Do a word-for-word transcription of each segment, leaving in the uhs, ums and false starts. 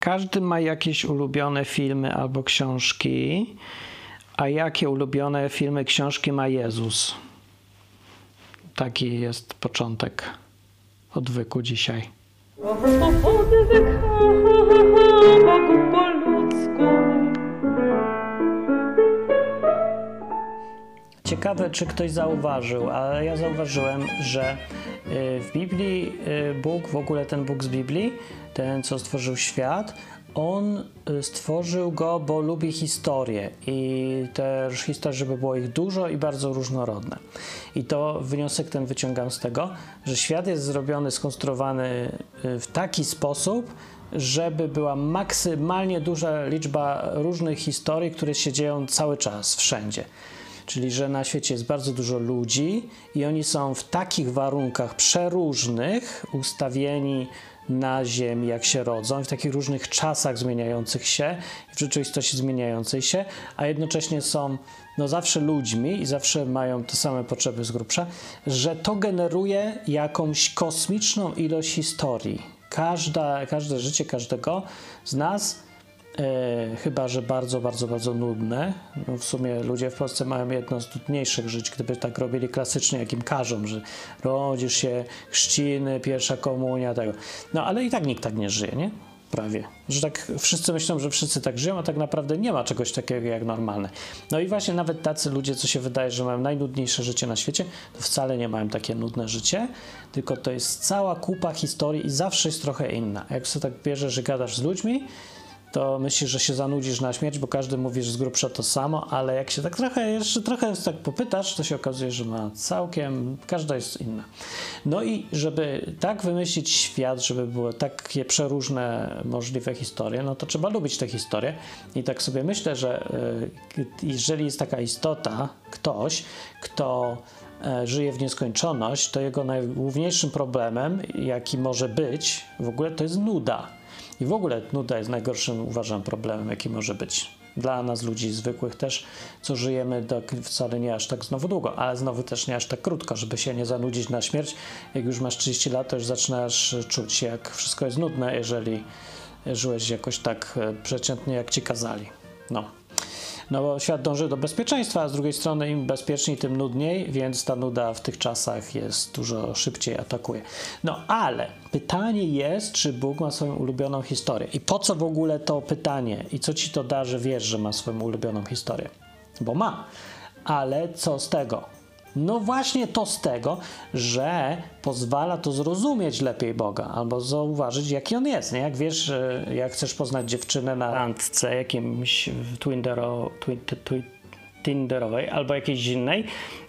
Każdy ma jakieś ulubione filmy albo książki, a jakie ulubione filmy, książki ma Jezus? Taki jest początek odwyku dzisiaj. Odwyk Bogu po ludzku. Ciekawe, czy ktoś zauważył, ale ja zauważyłem, że w Biblii Bóg, w ogóle ten Bóg z Biblii, ten, co stworzył świat, on stworzył go, bo lubi historię i też historię, żeby było ich dużo i bardzo różnorodne. I to wniosek ten wyciągam z tego, że świat jest zrobiony, skonstruowany w taki sposób, żeby była maksymalnie duża liczba różnych historii, które się dzieją cały czas, wszędzie. Czyli, że na świecie jest bardzo dużo ludzi i oni są w takich warunkach przeróżnych, ustawieni na ziemi, jak się rodzą, w takich różnych czasach zmieniających się, w rzeczywistości zmieniającej się, a jednocześnie są no, zawsze ludźmi i zawsze mają te same potrzeby z grubsza, że to generuje jakąś kosmiczną ilość historii. Każda, każde życie każdego z nas, E, chyba że bardzo, bardzo, bardzo nudne. No w sumie ludzie w Polsce mają jedno z nudniejszych żyć, gdyby tak robili klasycznie, jak im każą, że rodzisz się, chrzciny, pierwsza komunia, tego. No ale i tak nikt tak nie żyje, nie? Prawie. Że tak wszyscy myślą, że wszyscy tak żyją, a tak naprawdę nie ma czegoś takiego jak normalne. No i właśnie nawet tacy ludzie, co się wydaje, że mają najnudniejsze życie na świecie, to wcale nie mają takie nudne życie, tylko to jest cała kupa historii i zawsze jest trochę inna. Jak sobie tak bierzesz, że gadasz z ludźmi, to myślisz, że się zanudzisz na śmierć, bo każdy mówi, że z grubsza to samo, ale jak się tak trochę, jeszcze trochę tak popytasz, to się okazuje, że ma całkiem, każda jest inna. No i żeby tak wymyślić świat, żeby były takie przeróżne możliwe historie, no to trzeba lubić te historie i tak sobie myślę, że y, jeżeli jest taka istota, ktoś, kto y, żyje w nieskończoność, to jego najgłówniejszym problemem, jaki może być w ogóle, to jest nuda. I w ogóle nuda jest najgorszym, uważam, problemem, jaki może być dla nas, ludzi zwykłych też, co żyjemy do, wcale nie aż tak znowu długo, ale znowu też nie aż tak krótko, żeby się nie zanudzić na śmierć. Jak już masz trzydzieści lat, to już zaczynasz czuć, jak wszystko jest nudne, jeżeli żyłeś jakoś tak przeciętnie, jak ci kazali. No. No bo świat dąży do bezpieczeństwa, a z drugiej strony im bezpieczniej, tym nudniej, więc ta nuda w tych czasach jest dużo szybciej atakuje. No ale pytanie jest, czy Bóg ma swoją ulubioną historię. I po co w ogóle to pytanie? I co ci to da, że wiesz, że ma swoją ulubioną historię? Bo ma. Ale co z tego? No właśnie to z tego, że pozwala to zrozumieć lepiej Boga, albo zauważyć, jaki On jest. Nie? Jak wiesz, jak chcesz poznać dziewczynę na randce jakimś Tindero, Tinderowej albo jakiejś innej,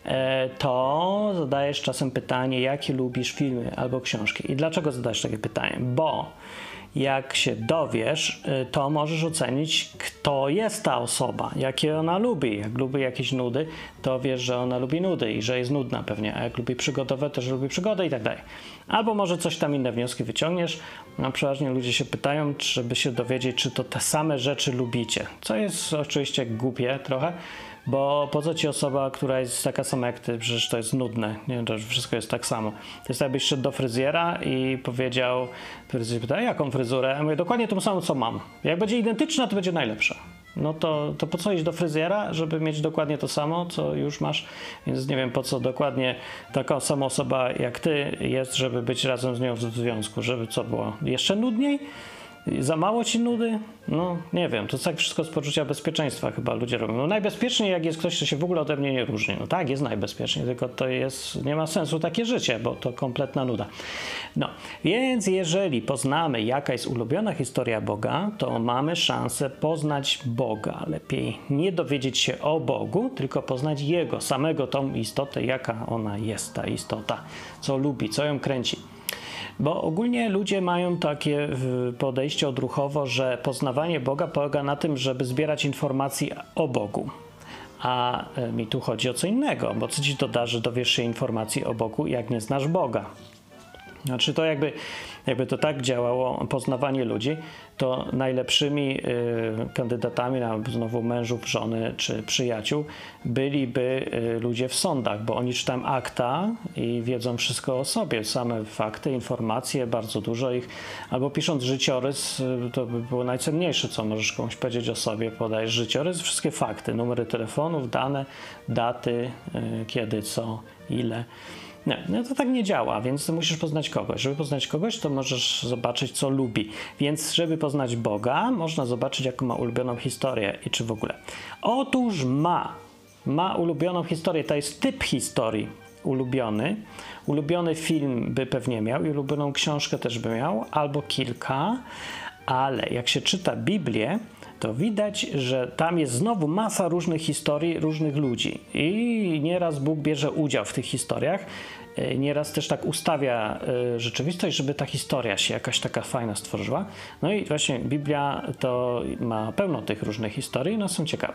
to zadajesz czasem pytanie, jakie lubisz filmy albo książki. I dlaczego zadajesz takie pytanie? Bo jak się dowiesz, to możesz ocenić, kto jest ta osoba, jakie ona lubi. Jak lubi jakieś nudy, to wiesz, że ona lubi nudy i że jest nudna pewnie, a jak lubi przygodowe, to że lubi przygodę i tak dalej. Albo może coś tam inne wnioski wyciągniesz. No przeważnie ludzie się pytają, żeby się dowiedzieć, czy to te same rzeczy lubicie. Co jest oczywiście głupie trochę, bo po co ci osoba, która jest taka sama jak ty, przecież to jest nudne, nie? To wszystko jest tak samo. To jest jakbyś szedł do fryzjera i powiedział, fryzjer pyta, jaką fryzurę? Ja mówię, dokładnie tą samą, co mam. Jak będzie identyczna, to będzie najlepsza. No to, to po co iść do fryzjera, żeby mieć dokładnie to samo, co już masz? Więc nie wiem, po co dokładnie taka sama osoba jak ty jest, żeby być razem z nią w związku, żeby co było? Jeszcze nudniej? Za mało ci nudy? No nie wiem, to tak wszystko z poczucia bezpieczeństwa chyba ludzie robią. No najbezpieczniej jak jest ktoś, kto się w ogóle ode mnie nie różni. No tak, jest najbezpieczniej, tylko to jest, nie ma sensu takie życie, bo to kompletna nuda. No, więc jeżeli poznamy, jaka jest ulubiona historia Boga, to mamy szansę poznać Boga lepiej. Nie dowiedzieć się o Bogu, tylko poznać Jego, samego tą istotę, jaka ona jest, ta istota, co lubi, co ją kręci. Bo ogólnie ludzie mają takie podejście odruchowo, że poznawanie Boga polega na tym, żeby zbierać informacji o Bogu. A mi tu chodzi o co innego, bo co ci to da, że dowiesz się informacji o Bogu, jak nie znasz Boga? Znaczy to jakby, jakby to tak działało, poznawanie ludzi, to najlepszymi y, kandydatami na znowu mężów, żony czy przyjaciół byliby y, ludzie w sądach, bo oni czytają akta i wiedzą wszystko o sobie, same fakty, informacje, bardzo dużo ich, albo pisząc życiorys, y, to by było najcenniejsze, co możesz komuś powiedzieć o sobie, podajesz życiorys, wszystkie fakty, numery telefonów, dane, daty, y, kiedy, co, ile. Nie, no to tak nie działa, więc musisz poznać kogoś. Żeby poznać kogoś, to możesz zobaczyć, co lubi. Więc żeby poznać Boga, można zobaczyć, jaką ma ulubioną historię i czy w ogóle. Otóż ma. Ma ulubioną historię. To jest typ historii ulubiony. Ulubiony film by pewnie miał i ulubioną książkę też by miał, albo kilka. Ale jak się czyta Biblię, to widać, że tam jest znowu masa różnych historii, różnych ludzi. I nieraz Bóg bierze udział w tych historiach. Nieraz też tak ustawia rzeczywistość, żeby ta historia się jakaś taka fajna stworzyła. No i właśnie Biblia to ma pełno tych różnych historii, no są ciekawe.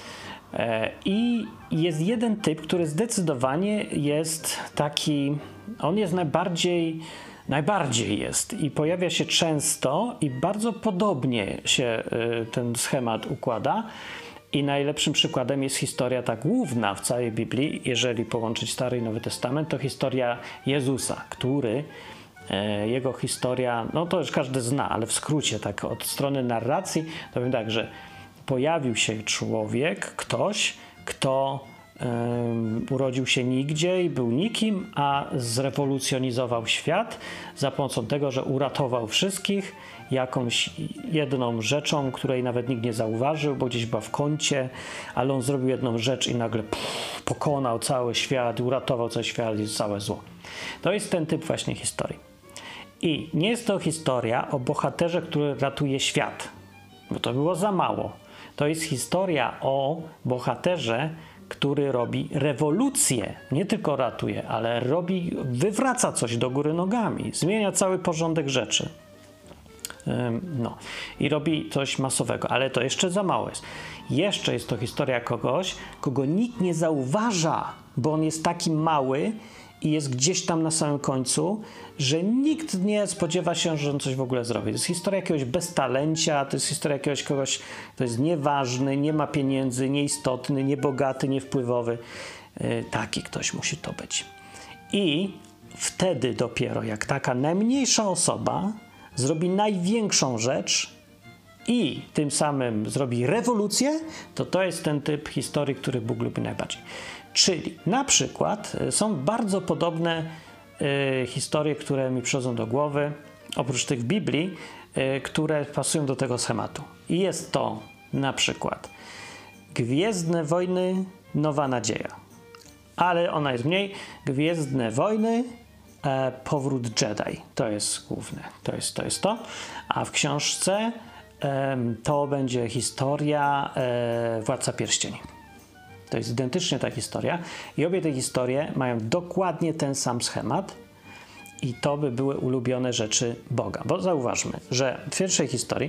I jest jeden typ, który zdecydowanie jest taki, on jest najbardziej Najbardziej jest i pojawia się często i bardzo podobnie się y, ten schemat układa. I najlepszym przykładem jest historia ta główna w całej Biblii, jeżeli połączyć Stary i Nowy Testament, to historia Jezusa, który, y, jego historia, no to już każdy zna, ale w skrócie, tak od strony narracji, to powiem tak, że pojawił się człowiek, ktoś, kto Um, urodził się nigdzie i był nikim, a zrewolucjonizował świat za pomocą tego, że uratował wszystkich jakąś jedną rzeczą, której nawet nikt nie zauważył, bo gdzieś była w kącie, ale on zrobił jedną rzecz i nagle pff, pokonał cały świat, uratował cały świat i całe zło. To jest ten typ właśnie historii. I nie jest to historia o bohaterze, który ratuje świat, bo to było za mało. To jest historia o bohaterze, który robi rewolucję, nie tylko ratuje, ale robi, wywraca coś do góry nogami, zmienia cały porządek rzeczy. No i robi coś masowego, ale to jeszcze za mało jest. Jeszcze jest to historia kogoś, kogo nikt nie zauważa, bo on jest taki mały i jest gdzieś tam na samym końcu, że nikt nie spodziewa się, że on coś w ogóle zrobi. To jest historia jakiegoś beztalencia, to jest historia jakiegoś kogoś, kto jest nieważny, nie ma pieniędzy, nieistotny, niebogaty, niewpływowy. Yy, taki ktoś musi to być. I wtedy dopiero, jak taka najmniejsza osoba zrobi największą rzecz i tym samym zrobi rewolucję, to to jest ten typ historii, który Bóg lubi najbardziej. Czyli na przykład są bardzo podobne y, historie, które mi przychodzą do głowy, oprócz tych w Biblii, y, które pasują do tego schematu. I jest to na przykład Gwiezdne Wojny, Nowa Nadzieja. Ale ona jest mniej. Gwiezdne Wojny, e, Powrót Jedi. To jest główne. To jest to. Jest to. A w książce e, to będzie historia e, Władca Pierścieni. To jest identycznie ta historia i obie te historie mają dokładnie ten sam schemat i to by były ulubione rzeczy Boga. Bo zauważmy, że w pierwszej historii,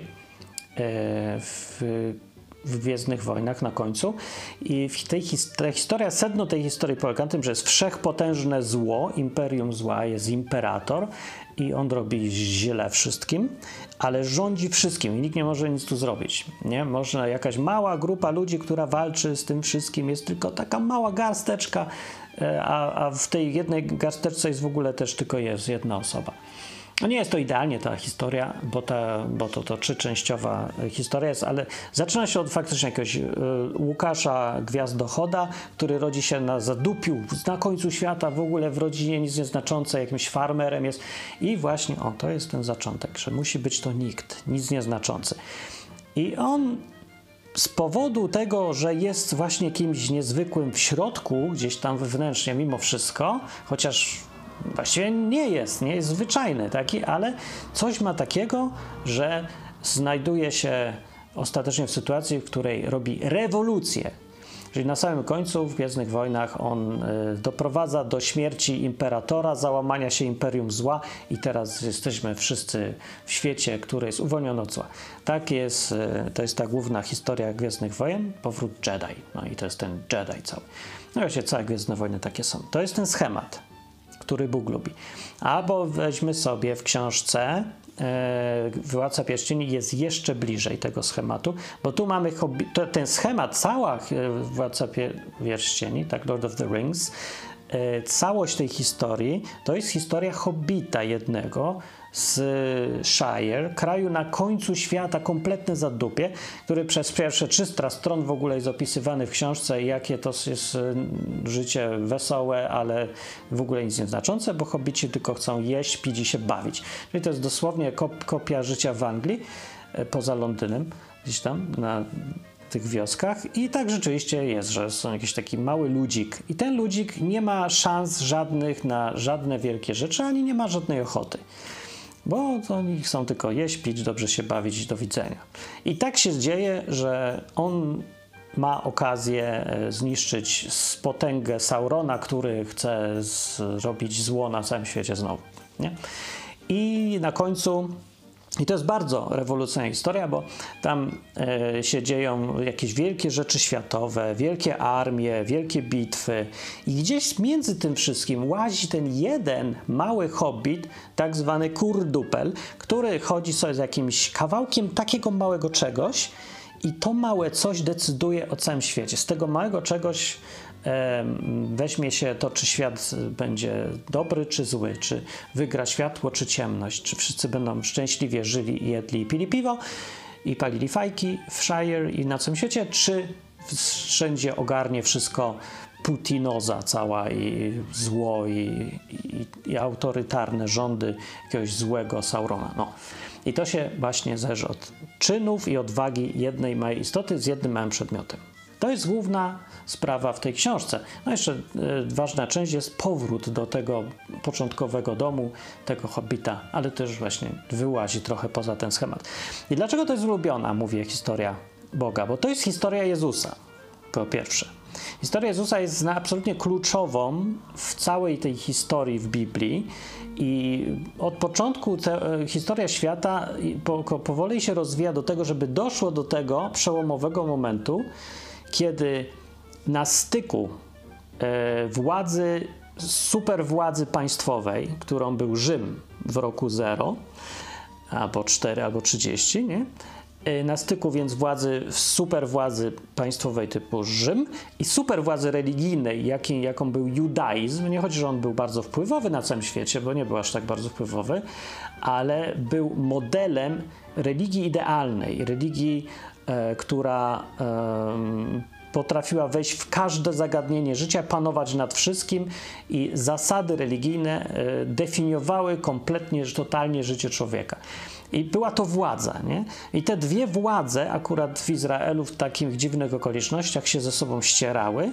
w, w Gwiezdnych Wojnach na końcu, i w tej ta historia, sedno tej historii polega na tym, że jest wszechpotężne zło, imperium zła, jest imperator i on robi źle wszystkim, ale rządzi wszystkim i nikt nie może nic tu zrobić. Nie? Można jakaś mała grupa ludzi, która walczy z tym wszystkim, jest tylko taka mała garsteczka, a, a w tej jednej garsteczce jest w ogóle też tylko jest jedna osoba. No nie jest to idealnie ta historia, bo, ta, bo to, to trzyczęściowa historia jest, ale zaczyna się od faktycznie jakiegoś y, Łukasza Gwiazdochoda, który rodzi się na zadupiu, na końcu świata, w ogóle w rodzinie nic nieznaczącej, jakimś farmerem jest i właśnie, o, to jest ten zaczątek, że musi być to nikt, nic nieznaczący. I on z powodu tego, że jest właśnie kimś niezwykłym w środku, gdzieś tam wewnętrznie mimo wszystko, chociaż właściwie nie jest, nie jest zwyczajny taki, ale coś ma takiego, że znajduje się ostatecznie w sytuacji, w której robi rewolucję. Czyli na samym końcu w Gwiezdnych Wojnach on y, doprowadza do śmierci imperatora, załamania się imperium zła i teraz jesteśmy wszyscy w świecie, który jest uwolniony od zła. Tak jest, y, to jest ta główna historia Gwiezdnych Wojen, powrót Jedi. No i to jest ten Jedi cały. No właśnie całe Gwiezdne Wojny takie są. To jest ten schemat, który Bóg lubi. Albo weźmy sobie w książce e, Władca Pierścieni jest jeszcze bliżej tego schematu, bo tu mamy hobby, to, ten schemat, cała Władca Pierścieni, tak, Lord of the Rings, e, całość tej historii to jest historia hobbita jednego z Shire, kraju na końcu świata, kompletne zadupie, który przez pierwsze trzysta stron w ogóle jest opisywany w książce, jakie to jest życie wesołe, ale w ogóle nic nieznaczące, bo hobbici tylko chcą jeść, pić i się bawić. Czyli to jest dosłownie kop- kopia życia w Anglii, poza Londynem, gdzieś tam na tych wioskach i tak rzeczywiście jest, że są jakiś taki mały ludzik i ten ludzik nie ma szans żadnych na żadne wielkie rzeczy, ani nie ma żadnej ochoty. Bo to oni chcą tylko jeść, pić, dobrze się bawić i do widzenia. I tak się dzieje, że on ma okazję zniszczyć potęgę Saurona, który chce zrobić zło na całym świecie znowu. Nie? I na końcu... I to jest bardzo rewolucyjna historia, bo tam e, się dzieją jakieś wielkie rzeczy światowe, wielkie armie, wielkie bitwy i gdzieś między tym wszystkim łazi ten jeden mały hobbit, tak zwany kurdupel, który chodzi sobie z jakimś kawałkiem takiego małego czegoś i to małe coś decyduje o całym świecie. Z tego małego czegoś e, weźmie się to, czy świat będzie dobry, czy zły, czy wygra światło, czy ciemność, czy wszyscy będą szczęśliwie żyli i jedli i pili piwo i palili fajki w Shire i na całym świecie, czy wszędzie ogarnie wszystko Putinoza cała i zło i, i, i autorytarne rządy jakiegoś złego Saurona. No. I to się właśnie zależy od czynów i odwagi jednej małej istoty z jednym małym przedmiotem. To jest główna sprawa w tej książce. No jeszcze y, ważna część jest powrót do tego początkowego domu, tego hobbita, ale też właśnie wyłazi trochę poza ten schemat. I dlaczego to jest ulubiona, mówię, historia Boga? Bo to jest historia Jezusa, po pierwsze. Historia Jezusa jest absolutnie kluczową w całej tej historii w Biblii i od początku te, historia świata po, powoli się rozwija do tego, żeby doszło do tego przełomowego momentu, kiedy na styku e, władzy, superwładzy państwowej, którą był Rzym w roku zero, albo cztery, albo trzydzieści, nie? Na styku więc władzy, superwładzy państwowej typu Rzym i superwładzy religijnej, jakiej, jaką był judaizm. Nie chodzi, że on był bardzo wpływowy na całym świecie, bo nie był aż tak bardzo wpływowy, ale był modelem religii idealnej, religii, e, która e, potrafiła wejść w każde zagadnienie życia, panować nad wszystkim i zasady religijne e, definiowały kompletnie, totalnie życie człowieka. I była to władza, nie? I te dwie władze akurat w Izraelu w takich dziwnych okolicznościach się ze sobą ścierały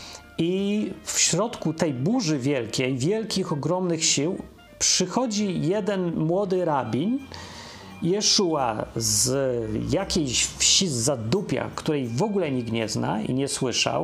i w środku tej burzy wielkiej, wielkich, ogromnych sił przychodzi jeden młody rabin, Jeszua z jakiejś wsi z Zadupia, której w ogóle nikt nie zna i nie słyszał,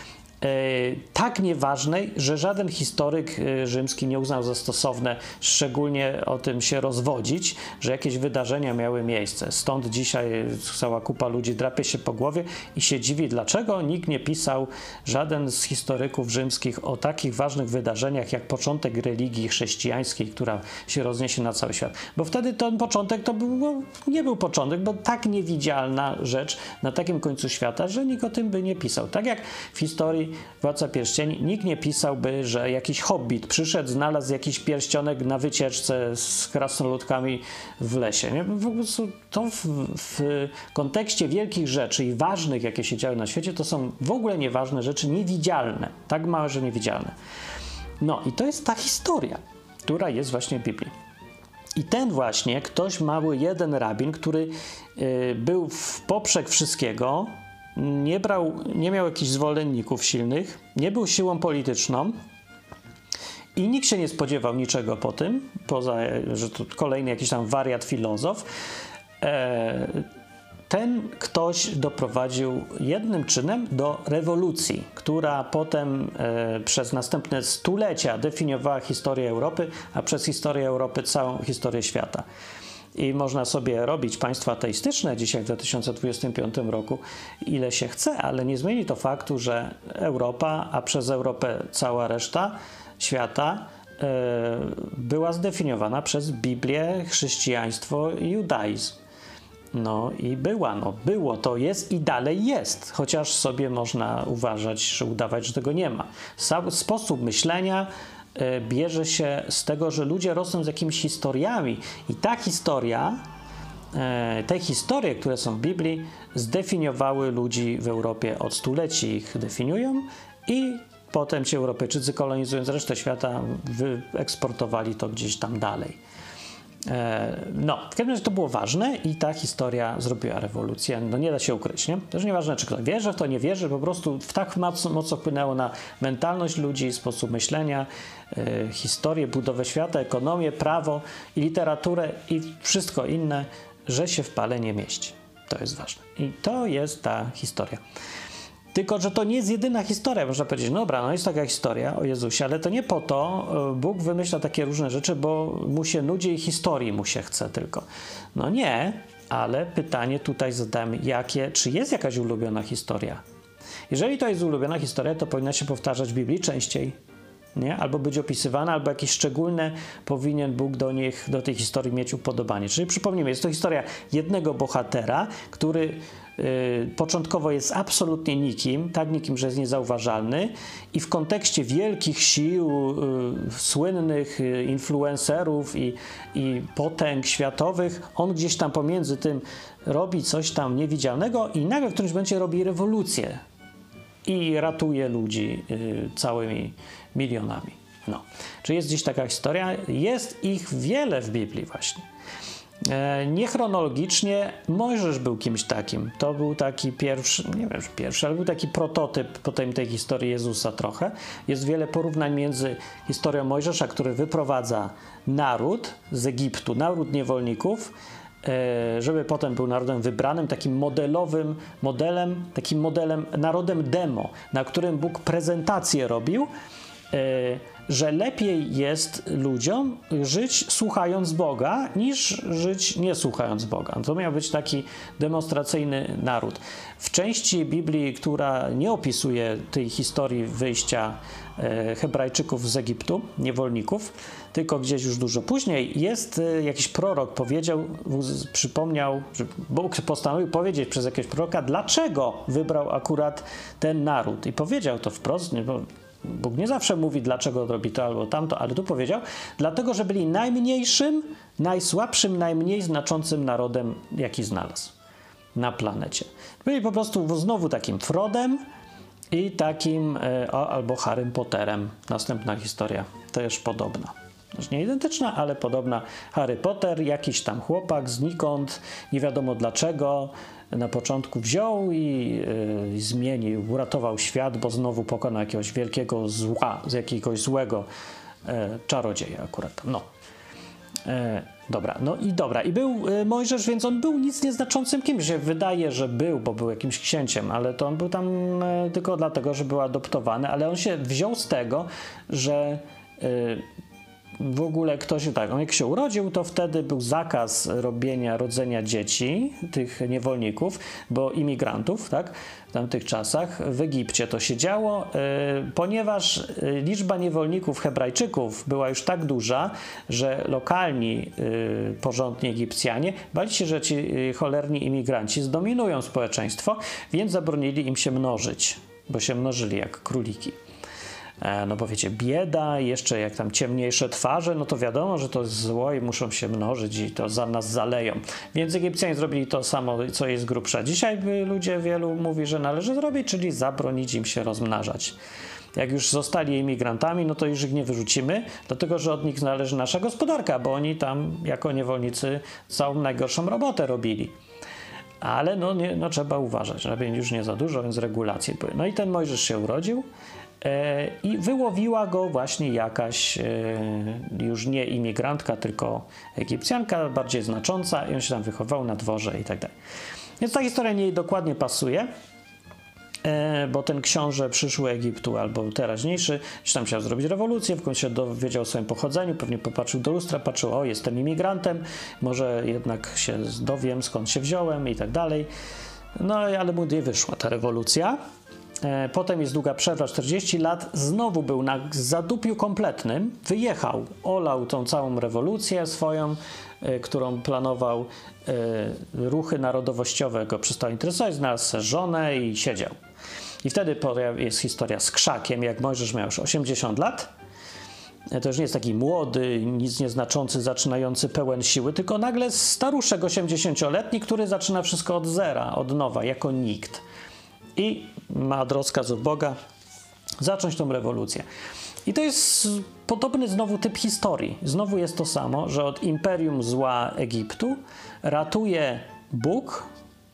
tak nieważnej, że żaden historyk rzymski nie uznał za stosowne szczególnie o tym się rozwodzić, że jakieś wydarzenia miały miejsce. Stąd dzisiaj cała kupa ludzi drapie się po głowie i się dziwi, dlaczego nikt nie pisał, żaden z historyków rzymskich o takich ważnych wydarzeniach jak początek religii chrześcijańskiej, która się rozniesie na cały świat. Bo wtedy ten początek to był, nie był początek, bo tak niewidzialna rzecz na takim końcu świata, że nikt o tym by nie pisał. Tak jak w historii Władca Pierścieni, nikt nie pisałby, że jakiś hobbit przyszedł, znalazł jakiś pierścionek na wycieczce z krasnoludkami w lesie. Nie? Po prostu to w, w kontekście wielkich rzeczy i ważnych, jakie się działy na świecie, to są w ogóle nieważne rzeczy, niewidzialne. Tak małe, że niewidzialne. No i to jest ta historia, która jest właśnie w Biblii. I ten właśnie ktoś mały, jeden rabin, który y, był w poprzek wszystkiego, nie brał, nie miał jakichś zwolenników silnych, nie był siłą polityczną i nikt się nie spodziewał niczego po tym, poza, że to kolejny jakiś tam wariat filozof. E, ten ktoś doprowadził jednym czynem do rewolucji, która potem e, przez następne stulecia definiowała historię Europy, a przez historię Europy całą historię świata. I można sobie robić państwa ateistyczne dzisiaj w dwa tysiące dwudziestym piątym roku ile się chce, ale nie zmieni to faktu, że Europa, a przez Europę cała reszta świata była zdefiniowana przez Biblię, chrześcijaństwo i judaizm. No i była, no było, to jest i dalej jest, chociaż sobie można uważać, że udawać, że tego nie ma. Sam sposób myślenia y, bierze się z tego, że ludzie rosną z jakimiś historiami i ta historia, y, te historie, które są w Biblii, zdefiniowały ludzi w Europie od stuleci, ich definiują i potem ci Europejczycy, kolonizując resztę świata, wyeksportowali to gdzieś tam dalej. No, w każdym razie to było ważne i ta historia zrobiła rewolucję. No nie da się ukryć, nie? Też nieważne, czy ktoś wierzy w to, nie wierzy, po prostu tak mocno, mocno wpłynęło na mentalność ludzi, sposób myślenia, yy, historię, budowę świata, ekonomię, prawo i literaturę i wszystko inne, że się w pale nie mieści. To jest ważne. I to jest ta historia. Tylko że to nie jest jedyna historia, można powiedzieć, no dobra, no jest taka historia o Jezusie, ale to nie po to Bóg wymyśla takie różne rzeczy, bo mu się nudzi i historii mu się chce tylko. No nie, ale pytanie tutaj zadałem, jakie, czy jest jakaś ulubiona historia? Jeżeli to jest ulubiona historia, to powinna się powtarzać w Biblii częściej, nie? Albo być opisywana, albo jakieś szczególne powinien Bóg do nich, do tej historii mieć upodobanie. Czyli przypomnijmy, jest to historia jednego bohatera, który Yy, początkowo jest absolutnie nikim, tak nikim, że jest niezauważalny i w kontekście wielkich sił, yy, słynnych yy, influencerów i, i potęg światowych, on gdzieś tam pomiędzy tym robi coś tam niewidzialnego i nagle w którymś momencie robi rewolucję i ratuje ludzi yy, całymi milionami. No. Czy jest gdzieś taka historia? Jest ich wiele w Biblii właśnie. Niechronologicznie Mojżesz był kimś takim. To był taki pierwszy, nie wiem, pierwszy, ale był taki prototyp potem tej historii Jezusa trochę. Jest wiele porównań między historią Mojżesza, który wyprowadza naród z Egiptu, naród niewolników, żeby potem był narodem wybranym, takim modelowym modelem, takim modelem, narodem demo, na którym Bóg prezentację robił, że lepiej jest ludziom żyć słuchając Boga, niż żyć nie słuchając Boga. To miał być taki demonstracyjny naród. W części Biblii, która nie opisuje tej historii wyjścia Hebrajczyków z Egiptu, niewolników, tylko gdzieś już dużo później, jest jakiś prorok powiedział, przypomniał, że Bóg postanowił powiedzieć przez jakiegoś proroka, dlaczego wybrał akurat ten naród. I powiedział to wprost, nie, bo Bóg nie zawsze mówi, dlaczego robi to albo tamto, ale tu powiedział, dlatego, że byli najmniejszym, najsłabszym, najmniej znaczącym narodem, jaki znalazł na planecie. Byli po prostu znowu takim Frodem i takim, o, albo Harrym Potterem. Następna historia, też podobna. Nie identyczna, ale podobna. Harry Potter, jakiś tam chłopak znikąd, nie wiadomo dlaczego, na początku wziął i yy, zmienił, uratował świat, bo znowu pokonał jakiegoś wielkiego zła, z jakiegoś złego yy, czarodzieja akurat. No. Yy, dobra, no i dobra. I był yy, Mojżesz, więc on był nic nieznaczącym kimś. Się wydaje, że był, bo był jakimś księciem, ale to on był tam yy, tylko dlatego, że był adoptowany, ale on się wziął z tego, że yy, w ogóle ktoś, tak, on jak się urodził, to wtedy był zakaz robienia, rodzenia dzieci, tych niewolników, bo imigrantów, tak, w tamtych czasach, w Egipcie to się działo, yy, ponieważ yy, liczba niewolników Hebrajczyków była już tak duża, że lokalni yy, porządni Egipcjanie bali się, że ci yy, cholerni imigranci zdominują społeczeństwo, więc zabronili im się mnożyć, bo się mnożyli jak króliki. No bo wiecie, bieda, jeszcze jak tam ciemniejsze twarze, no to wiadomo, że to jest zło i muszą się mnożyć i to za nas zaleją. Więc Egipcjanie zrobili to samo, co jest grubsza. Dzisiaj by ludzie wielu mówi, że należy zrobić, czyli zabronić im się rozmnażać. Jak już zostali imigrantami, no to już ich nie wyrzucimy, dlatego że od nich należy nasza gospodarka, bo oni tam jako niewolnicy całą najgorszą robotę robili. Ale no, nie, no trzeba uważać, żeby już nie za dużo, więc regulacje były. No i ten Mojżesz się urodził e, i wyłowiła go właśnie jakaś e, już nie imigrantka, tylko Egipcjanka, bardziej znacząca i on się tam wychował na dworze i tak dalej. Więc ta historia nie dokładnie pasuje, e, bo ten książę przyszły Egiptu albo teraźniejszy, gdzieś tam chciał zrobić rewolucję, w końcu się dowiedział o swoim pochodzeniu, pewnie popatrzył do lustra, patrzył, o jestem imigrantem, może jednak się dowiem skąd się wziąłem i tak dalej. No ale mu nie wyszła ta rewolucja. Potem jest długa przerwa, czterdzieści lat, znowu był na zadupiu kompletnym, wyjechał, olał tą całą rewolucję swoją, którą planował, ruchy narodowościowe go przestały interesować, znalazł sobie żonę i siedział. I wtedy jest historia z krzakiem, jak Mojżesz miał już osiemdziesiąt lat. To już nie jest taki młody, nic nieznaczący, zaczynający pełen siły, tylko nagle staruszek osiemdziesięcioletni, który zaczyna wszystko od zera, od nowa, jako nikt. I ma od rozkazów Boga zacząć tą rewolucję. I to jest podobny znowu typ historii. Znowu jest to samo, że od imperium zła Egiptu ratuje Bóg,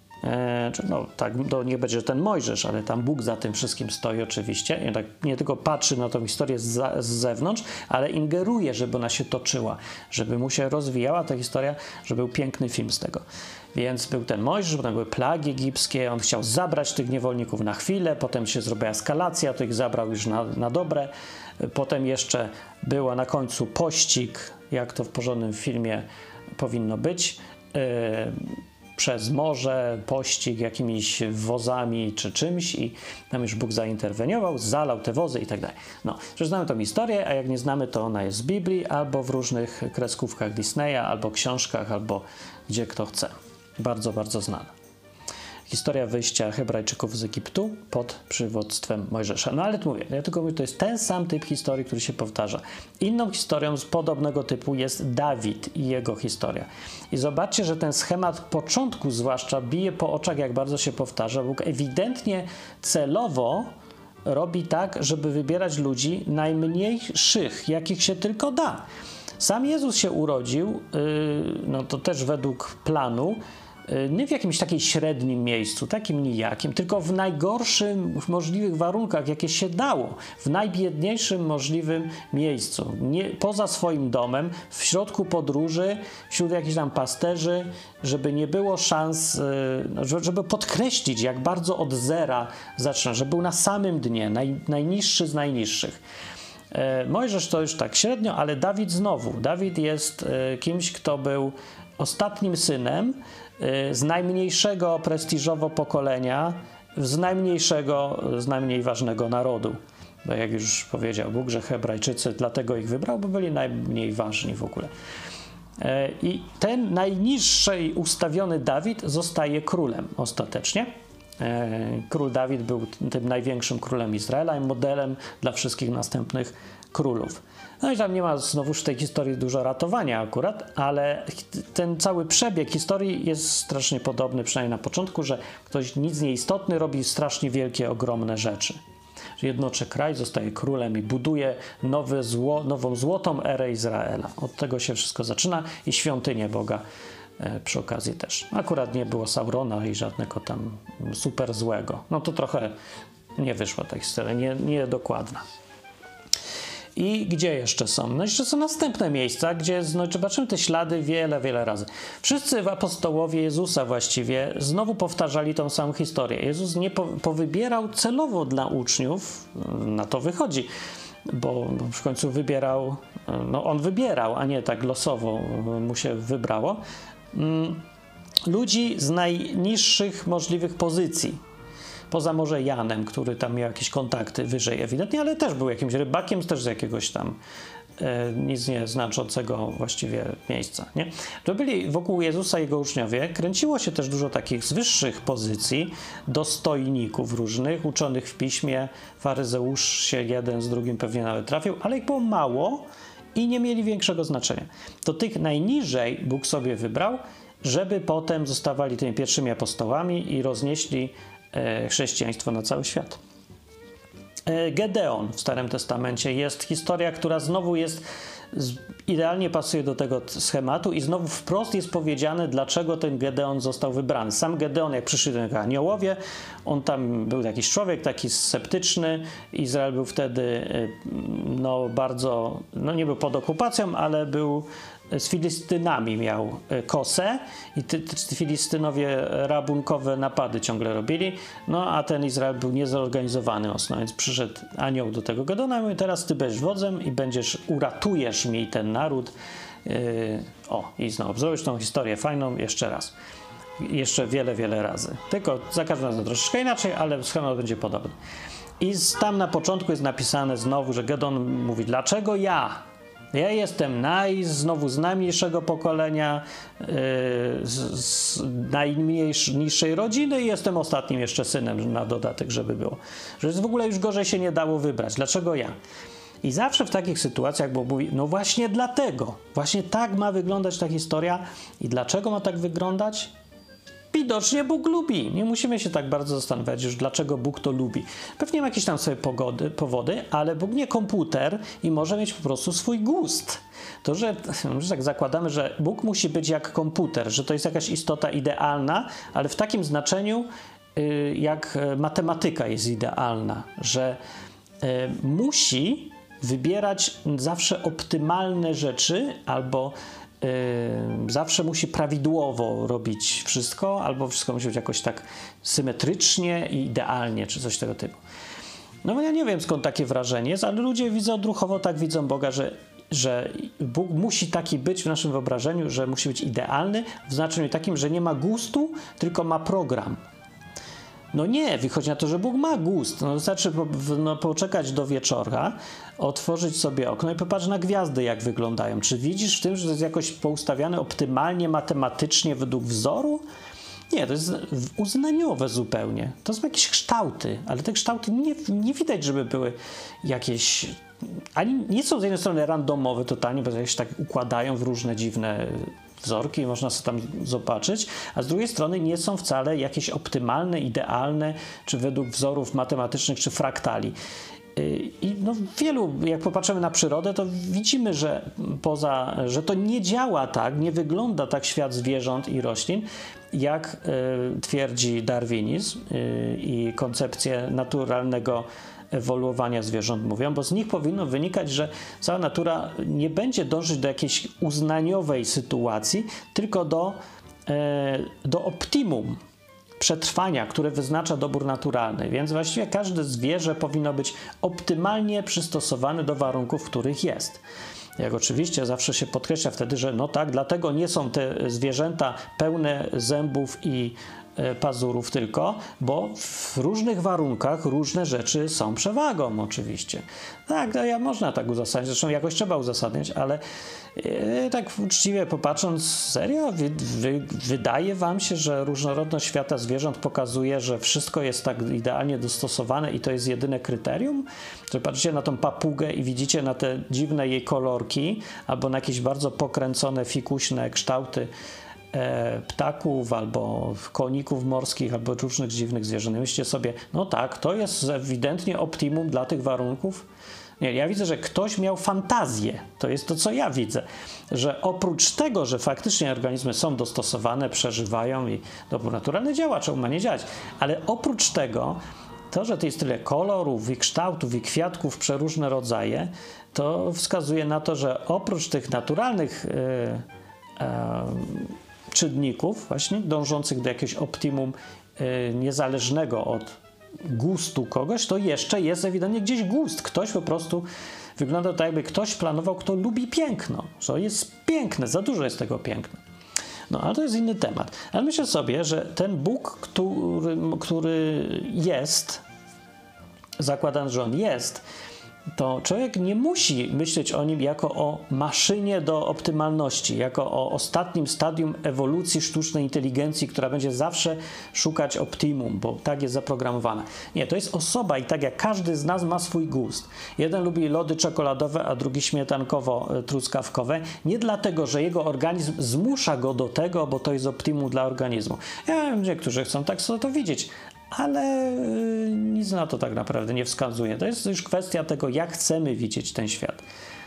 e, czy no tak, to nie będzie ten Mojżesz, ale tam Bóg za tym wszystkim stoi oczywiście. I tak nie tylko patrzy na tą historię z, za, z zewnątrz, ale ingeruje, żeby ona się toczyła, żeby mu się rozwijała ta historia, żeby był piękny film z tego. Więc był ten Mojżesz, potem były plagi egipskie, on chciał zabrać tych niewolników na chwilę, potem się zrobiła eskalacja, to ich zabrał już na, na dobre. Potem jeszcze była na końcu pościg, jak to w porządnym filmie powinno być, yy, przez morze, pościg jakimiś wozami czy czymś i tam już Bóg zainterweniował, zalał te wozy i tak dalej. No, że znamy tą historię, a jak nie znamy, to ona jest w Biblii albo w różnych kreskówkach Disneya, albo książkach, albo gdzie kto chce. Bardzo, bardzo znana. Historia wyjścia Hebrajczyków z Egiptu pod przywództwem Mojżesza. No ale tu mówię, ja tylko mówię, to jest ten sam typ historii, który się powtarza. Inną historią z podobnego typu jest Dawid i jego historia. I zobaczcie, że ten schemat początku zwłaszcza bije po oczach, jak bardzo się powtarza. Bóg ewidentnie celowo robi tak, żeby wybierać ludzi najmniejszych, jakich się tylko da. Sam Jezus się urodził, no to też według planu, nie w jakimś takim średnim miejscu, takim nijakim, tylko w najgorszym możliwych warunkach, jakie się dało, w najbiedniejszym możliwym miejscu, nie, poza swoim domem, w środku podróży, wśród jakichś tam pasterzy, żeby nie było szans, żeby podkreślić, jak bardzo od zera zaczyna, że był na samym dnie, naj, najniższy z najniższych. Mojżesz to już tak średnio, ale Dawid znowu. Dawid jest kimś, kto był ostatnim synem z najmniejszego prestiżowo pokolenia, z najmniejszego, z najmniej ważnego narodu. Bo jak już powiedział Bóg, że Hebrajczycy dlatego ich wybrał, bo byli najmniej ważni w ogóle. I ten najniższej ustawiony Dawid zostaje królem ostatecznie. Król Dawid był tym największym królem Izraela i modelem dla wszystkich następnych królów. No i tam nie ma znowuż w tej historii dużo ratowania akurat, ale ten cały przebieg historii jest strasznie podobny, przynajmniej na początku, że ktoś nic nieistotny robi strasznie wielkie, ogromne rzeczy. Jednoczy kraj, zostaje królem i buduje nowe zło, nową złotą erę Izraela. Od tego się wszystko zaczyna i świątynię Boga e, przy okazji też. Akurat nie było Saurona i żadnego tam super złego. No to trochę nie wyszła ta historia, nie, nie dokładna. I gdzie jeszcze są? No jeszcze są następne miejsca, gdzie no, zobaczymy te ślady wiele, wiele razy. Wszyscy apostołowie Jezusa właściwie znowu powtarzali tą samą historię. Jezus nie po, powybierał celowo dla uczniów, na to wychodzi, bo, bo w końcu wybierał, no on wybierał, a nie tak losowo mu się wybrało, mm, ludzi z najniższych możliwych pozycji. Poza może Janem, który tam miał jakieś kontakty wyżej ewidentnie, ale też był jakimś rybakiem, też z jakiegoś tam e, nic nie znaczącego właściwie miejsca. Nie? To byli wokół Jezusa i jego uczniowie. Kręciło się też dużo takich z wyższych pozycji, dostojników różnych, uczonych w piśmie. Faryzeusz się jeden z drugim pewnie nawet trafił, ale ich było mało i nie mieli większego znaczenia. To tych najniżej Bóg sobie wybrał, żeby potem zostawali tymi pierwszymi apostołami i roznieśli chrześcijaństwo na cały świat. Gedeon w Starym Testamencie jest historia, która znowu jest, idealnie pasuje do tego schematu i znowu wprost jest powiedziane, dlaczego ten Gedeon został wybrany. Sam Gedeon, jak przyszli do niego aniołowie, on tam był jakiś człowiek taki sceptyczny, Izrael był wtedy no bardzo, no nie był pod okupacją, ale był z Filistynami miał kosę i ty, ty, Filistynowie rabunkowe napady ciągle robili, no a ten Izrael był niezorganizowany mocno, więc przyszedł anioł do tego Gedeona i mówi, teraz ty będziesz wodzem i będziesz, uratujesz mi ten naród. Yy, o, i znowu zrobisz tą historię fajną jeszcze raz. jeszcze wiele, wiele razy. Tylko za każdym razem troszeczkę inaczej, ale schemat będzie podobny. I tam na początku jest napisane znowu, że Gedon mówi, dlaczego ja? Ja jestem naj, znowu z najmniejszego pokolenia, yy, z, z najniższej rodziny i jestem ostatnim jeszcze synem na dodatek, żeby było. Że w ogóle już gorzej się nie dało wybrać. Dlaczego ja? I zawsze w takich sytuacjach Bóg mówi, no właśnie dlatego, właśnie tak ma wyglądać ta historia. I dlaczego ma tak wyglądać? Widocznie Bóg lubi. Nie musimy się tak bardzo zastanawiać już, dlaczego Bóg to lubi. Pewnie ma jakieś tam sobie pogody, powody, ale Bóg nie komputer i może mieć po prostu swój gust. To, że, że tak zakładamy, że Bóg musi być jak komputer, że to jest jakaś istota idealna, ale w takim znaczeniu, y, jak matematyka jest idealna, że y, musi wybierać zawsze optymalne rzeczy albo Yy, zawsze musi prawidłowo robić wszystko, albo wszystko musi być jakoś tak symetrycznie i idealnie, czy coś tego typu. No ja nie wiem, skąd takie wrażenie jest, ale ludzie widzą odruchowo, tak widzą Boga, że, że Bóg musi taki być w naszym wyobrażeniu, że musi być idealny, w znaczeniu takim, że nie ma gustu, tylko ma program. No nie, wychodzi na to, że Bóg ma gust. No wystarczy po, no, poczekać do wieczora, otworzyć sobie okno i popatrz na gwiazdy, jak wyglądają. Czy widzisz w tym, że to jest jakoś poustawiane optymalnie, matematycznie, według wzoru? Nie, to jest uznaniowe zupełnie. To są jakieś kształty, ale te kształty nie, nie widać, żeby były jakieś... Ani nie są z jednej strony randomowe totalnie, bo się tak układają w różne dziwne wzorki, można sobie tam zobaczyć, a z drugiej strony nie są wcale jakieś optymalne, idealne, czy według wzorów matematycznych, czy fraktali. I no wielu, jak popatrzymy na przyrodę, to widzimy, że poza, że to nie działa tak, nie wygląda tak świat zwierząt i roślin, jak y, twierdzi darwinizm y, i koncepcje naturalnego ewoluowania zwierząt mówią, bo z nich powinno wynikać, że cała natura nie będzie dążyć do jakiejś uznaniowej sytuacji, tylko do, e, do optimum przetrwania, które wyznacza dobór naturalny. Więc właściwie każde zwierzę powinno być optymalnie przystosowane do warunków, w których jest. Jak oczywiście zawsze się podkreśla wtedy, że no tak, dlatego nie są te zwierzęta pełne zębów i pazurów tylko, bo w różnych warunkach różne rzeczy są przewagą oczywiście. Tak, no ja można tak uzasadnić, zresztą jakoś trzeba uzasadniać, ale yy, tak uczciwie popatrząc, serio, wy, wy, wydaje wam się, że różnorodność świata zwierząt pokazuje, że wszystko jest tak idealnie dostosowane i to jest jedyne kryterium? Że patrzycie na tą papugę i widzicie na te dziwne jej kolorki albo na jakieś bardzo pokręcone, fikuśne kształty E, ptaków, albo koników morskich, albo różnych dziwnych zwierząt. Myślcie sobie, no tak, to jest ewidentnie optimum dla tych warunków. Nie, ja widzę, że ktoś miał fantazję. To jest to, co ja widzę. Że oprócz tego, że faktycznie organizmy są dostosowane, przeżywają i dobór naturalny działa, czemu ma nie działać, ale oprócz tego, to, że to jest tyle kolorów i kształtów i kwiatków, przeróżne rodzaje, to wskazuje na to, że oprócz tych naturalnych yy, yy, czynników właśnie dążących do jakiegoś optimum y, niezależnego od gustu kogoś, to jeszcze jest ewidentnie gdzieś gust. Ktoś po prostu wygląda tak, jakby ktoś planował, kto lubi piękno. Że jest piękne, za dużo jest tego piękna. No, ale to jest inny temat. Ale myślę sobie, że ten Bóg, który, który jest, zakładając, że on jest, to człowiek nie musi myśleć o nim jako o maszynie do optymalności, jako o ostatnim stadium ewolucji sztucznej inteligencji, która będzie zawsze szukać optimum, bo tak jest zaprogramowana. Nie, to jest osoba i tak jak każdy z nas ma swój gust. Jeden lubi lody czekoladowe, a drugi śmietankowo-truskawkowe. Nie dlatego, że jego organizm zmusza go do tego, bo to jest optimum dla organizmu. Ja wiem, niektórzy chcą tak sobie to widzieć, ale nic na to tak naprawdę nie wskazuje. To jest już kwestia tego, jak chcemy widzieć ten świat.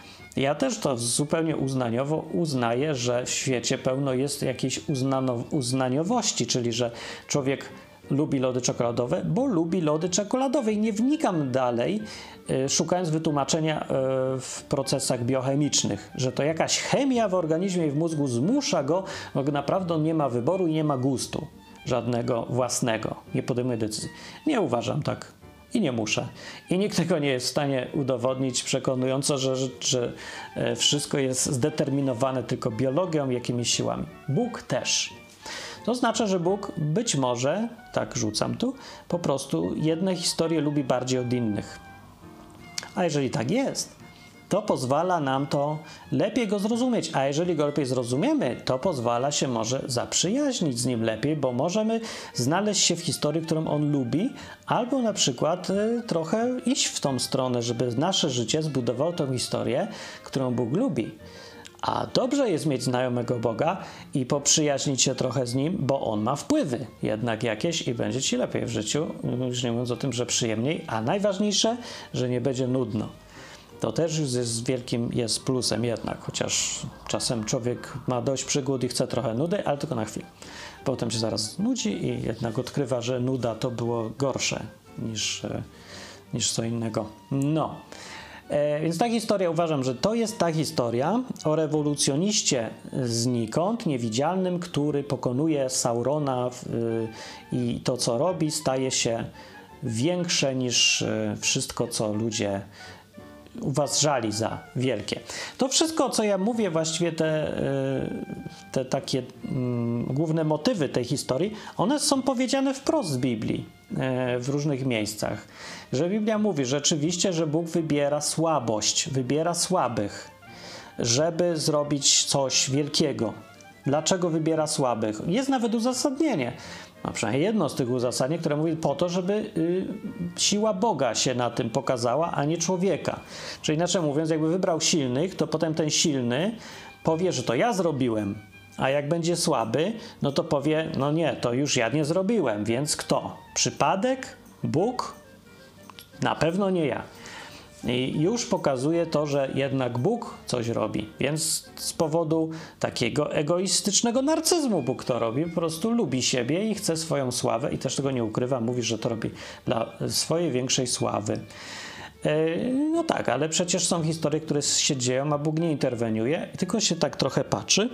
Ja też to zupełnie uznaniowo uznaję, że w świecie pełno jest jakiejś uznano- uznaniowości, czyli że człowiek lubi lody czekoladowe, bo lubi lody czekoladowe i nie wnikam dalej, y, szukając wytłumaczenia y, w procesach biochemicznych, że to jakaś chemia w organizmie i w mózgu zmusza go, bo naprawdę on nie ma wyboru i nie ma gustu żadnego własnego, nie podejmuje decyzji. Nie uważam tak i nie muszę. I nikt tego nie jest w stanie udowodnić przekonująco, że, że, że wszystko jest zdeterminowane tylko biologią, jakimiś siłami. Bóg też. To oznacza, że Bóg być może, tak rzucam tu, po prostu jedne historie lubi bardziej od innych. A jeżeli tak jest, to pozwala nam to lepiej go zrozumieć, a jeżeli go lepiej zrozumiemy, to pozwala się może zaprzyjaźnić z nim lepiej, bo możemy znaleźć się w historii, którą on lubi, albo na przykład y, trochę iść w tą stronę, żeby nasze życie zbudowało tą historię, którą Bóg lubi. A dobrze jest mieć znajomego Boga i poprzyjaźnić się trochę z Nim, bo On ma wpływy jednak jakieś i będzie Ci lepiej w życiu, już nie mówiąc o tym, że przyjemniej, a najważniejsze, że nie będzie nudno. To też już jest wielkim jest plusem jednak, chociaż czasem człowiek ma dość przygód i chce trochę nudy, ale tylko na chwilę. Potem się zaraz nudzi i jednak odkrywa, że nuda to było gorsze niż, niż co innego. No. E, więc ta historia, uważam, że to jest ta historia o rewolucjoniście znikąd, niewidzialnym, który pokonuje Saurona y, i to, co robi, staje się większe niż y, wszystko, co ludzie uważali za wielkie. To wszystko, co ja mówię, właściwie te, te takie mm, główne motywy tej historii, one są powiedziane wprost z Biblii w różnych miejscach. Że Biblia mówi rzeczywiście, że Bóg wybiera słabość, wybiera słabych, żeby zrobić coś wielkiego. Dlaczego wybiera słabych? Jest nawet uzasadnienie. No, przynajmniej jedno z tych uzasadnień, które mówi po to, żeby y, siła Boga się na tym pokazała, a nie człowieka. Czyli inaczej mówiąc, jakby wybrał silnych, to potem ten silny powie, że to ja zrobiłem, a jak będzie słaby, no to powie, no nie, to już ja nie zrobiłem, więc kto? Przypadek? Bóg? Na pewno nie ja. I już pokazuje to, że jednak Bóg coś robi, więc z powodu takiego egoistycznego narcyzmu Bóg to robi, po prostu lubi siebie i chce swoją sławę i też tego nie ukrywa, mówi, że to robi dla swojej większej sławy. No tak, ale przecież są historie, które się dzieją, a Bóg nie interweniuje, tylko się tak trochę patrzy,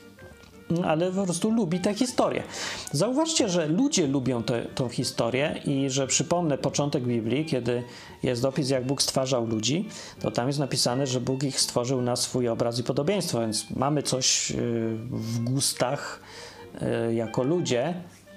ale po prostu lubi tę historię. Zauważcie, że ludzie lubią tę historię i że przypomnę początek Biblii, kiedy jest opis, jak Bóg stwarzał ludzi, to tam jest napisane, że Bóg ich stworzył na swój obraz i podobieństwo, więc mamy coś w gustach jako ludzie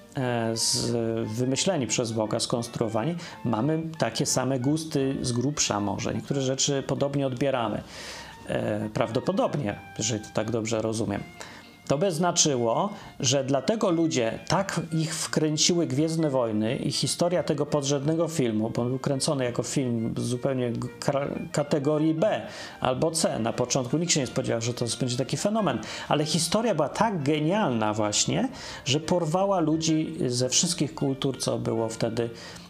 z, wymyśleni przez Boga, skonstruowani. Mamy takie same gusty z grubsza może. Niektóre rzeczy podobnie odbieramy. Prawdopodobnie, jeżeli to tak dobrze rozumiem. To by znaczyło, że dlatego ludzie tak ich wkręciły Gwiezdne Wojny i historia tego podrzędnego filmu, bo on był kręcony jako film zupełnie kategorii B albo C. Na początku nikt się nie spodziewał, że to będzie taki fenomen, ale historia była tak genialna właśnie, że porwała ludzi ze wszystkich kultur, co było wtedy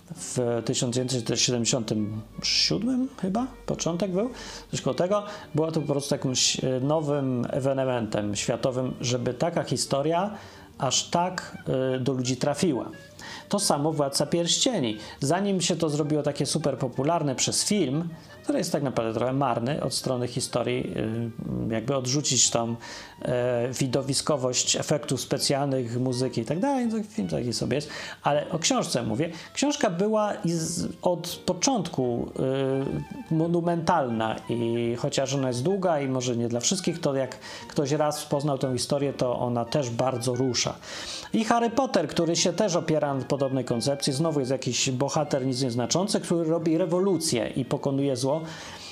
w tysiąc dziewięćset siedemdziesiątym siódmym chyba, początek był, coś koło tego, było to po prostu jakimś nowym ewenementem światowym, żeby taka historia aż tak y, do ludzi trafiła. To samo Władca Pierścieni. Zanim się to zrobiło takie super popularne przez film, który jest tak naprawdę trochę marny od strony historii, jakby odrzucić tą e, widowiskowość efektów specjalnych, muzyki i tak dalej, film taki sobie jest, ale o książce mówię. Książka była z, od początku y, monumentalna i chociaż ona jest długa i może nie dla wszystkich, to jak ktoś raz poznał tę historię, to ona też bardzo rusza. I Harry Potter, który się też opiera na podobnej koncepcji, znowu jest jakiś bohater nic nieznaczący, który robi rewolucję i pokonuje zło,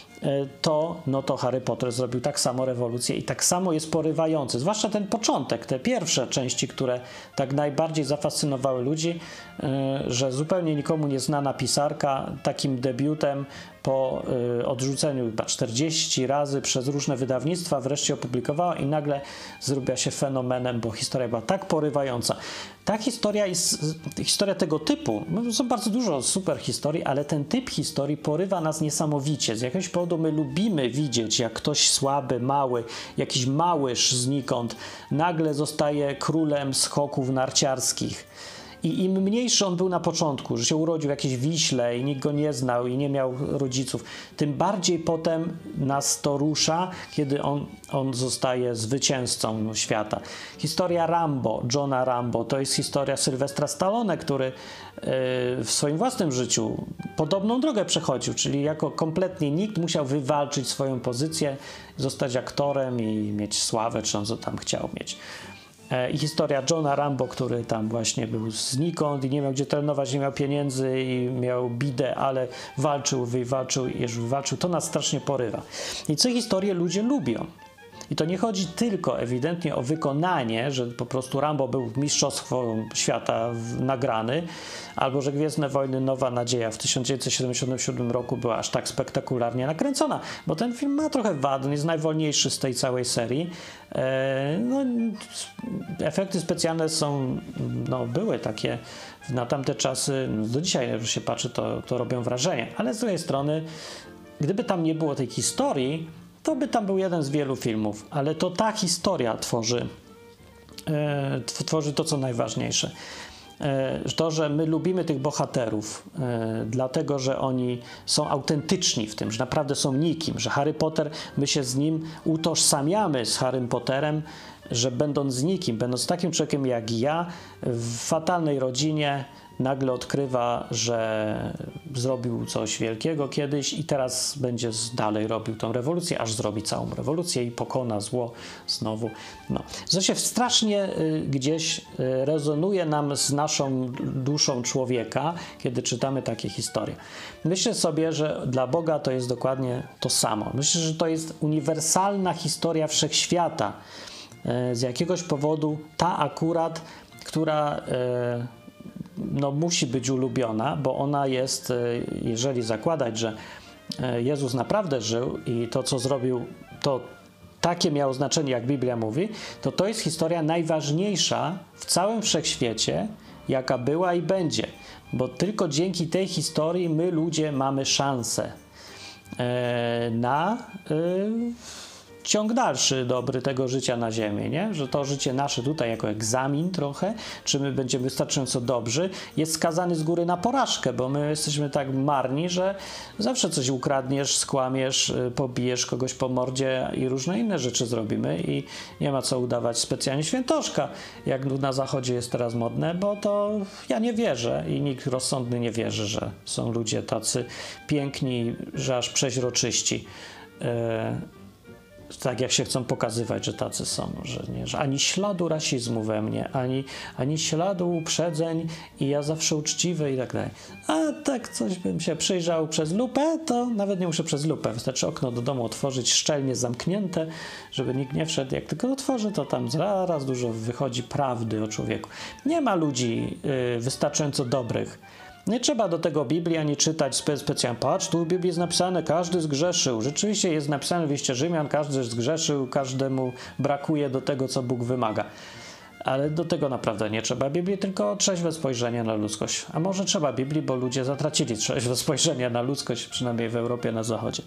to, no to Harry Potter zrobił tak samo rewolucję i tak samo jest porywający. Zwłaszcza ten początek, te pierwsze części, które tak najbardziej zafascynowały ludzi, że zupełnie nikomu nieznana pisarka takim debiutem po y, odrzuceniu chyba czterdzieści razy przez różne wydawnictwa wreszcie opublikowała i nagle zrobiła się fenomenem, bo historia była tak porywająca. Ta historia jest, historia tego typu, no, są bardzo dużo super historii, ale ten typ historii porywa nas niesamowicie. Z jakiegoś powodu my lubimy widzieć, jak ktoś słaby, mały, jakiś małyż znikąd nagle zostaje królem skoków narciarskich. I im mniejszy on był na początku, że się urodził w jakiejś Wiśle i nikt go nie znał i nie miał rodziców, tym bardziej potem nas to rusza, kiedy on, on zostaje zwycięzcą świata. Historia Rambo, Johna Rambo, to jest historia Sylwestra Stallone, który yy, w swoim własnym życiu podobną drogę przechodził, czyli jako kompletnie nikt musiał wywalczyć swoją pozycję, zostać aktorem i mieć sławę, czy on co tam chciał mieć. I historia Johna Rambo, który tam właśnie był znikąd i nie miał gdzie trenować, nie miał pieniędzy i miał bidę, ale walczył, wywalczył i już wywalczył. To nas strasznie porywa. I co historie ludzie lubią. I to nie chodzi tylko ewidentnie o wykonanie, że po prostu Rambo był w mistrzostwo świata nagrany, albo że Gwiezdne Wojny Nowa Nadzieja w tysiąc dziewięćset siedemdziesiątym siódmym roku była aż tak spektakularnie nakręcona, bo ten film ma trochę wad, on jest najwolniejszy z tej całej serii. E, no, efekty specjalne są, no, były takie na tamte czasy, do dzisiaj jak się patrzy, to, to robią wrażenie, ale z drugiej strony, gdyby tam nie było tej historii, to by tam był jeden z wielu filmów, ale to ta historia tworzy, e, tworzy to, co najważniejsze. E, to, że my lubimy tych bohaterów, e, dlatego, że oni są autentyczni w tym, że naprawdę są nikim, że Harry Potter, my się z nim utożsamiamy z Harrym Potterem, że będąc nikim, będąc takim człowiekiem jak ja, w fatalnej rodzinie, nagle odkrywa, że zrobił coś wielkiego kiedyś i teraz będzie dalej robił tą rewolucję, aż zrobi całą rewolucję i pokona zło znowu. No. To się strasznie y, gdzieś y, rezonuje nam z naszą duszą człowieka, kiedy czytamy takie historie. Myślę sobie, że dla Boga to jest dokładnie to samo. Myślę, że to jest uniwersalna historia wszechświata. Y, z jakiegoś powodu ta akurat, która... Y, no, musi być ulubiona, bo ona jest, jeżeli zakładać, że Jezus naprawdę żył i to, co zrobił, to takie miało znaczenie, jak Biblia mówi, to to jest historia najważniejsza w całym wszechświecie, jaka była i będzie, bo tylko dzięki tej historii my, ludzie, mamy szansę na ciąg dalszy dobry tego życia na ziemi, nie? Że to życie nasze tutaj jako egzamin trochę, czy my będziemy wystarczająco dobrzy, jest skazany z góry na porażkę, bo my jesteśmy tak marni, że zawsze coś ukradniesz, skłamiesz, pobijesz kogoś po mordzie i różne inne rzeczy zrobimy i nie ma co udawać specjalnie świętoszka, jak na zachodzie jest teraz modne, bo to ja nie wierzę i nikt rozsądny nie wierzy, że są ludzie tacy piękni, że aż przeźroczyści. Yy, tak jak się chcą pokazywać, że tacy są, że, nie, że ani śladu rasizmu we mnie, ani, ani śladu uprzedzeń i ja zawsze uczciwy i tak dalej. A tak coś bym się przyjrzał przez lupę, to nawet nie muszę przez lupę. Wystarczy okno do domu otworzyć szczelnie zamknięte, żeby nikt nie wszedł. Jak tylko otworzy, to tam zaraz dużo wychodzi prawdy o człowieku. Nie ma ludzi yy, wystarczająco dobrych. Nie trzeba do tego Biblii ani czytać spe specjalnie. Patrz, tu w Biblii jest napisane, każdy zgrzeszył. Rzeczywiście jest napisane w liście Rzymian, każdy zgrzeszył, każdemu brakuje do tego, co Bóg wymaga. Ale do tego naprawdę nie trzeba Biblii, tylko trzeźwe spojrzenie na ludzkość. A może trzeba Biblii, bo ludzie zatracili trzeźwe spojrzenie na ludzkość, przynajmniej w Europie, na Zachodzie.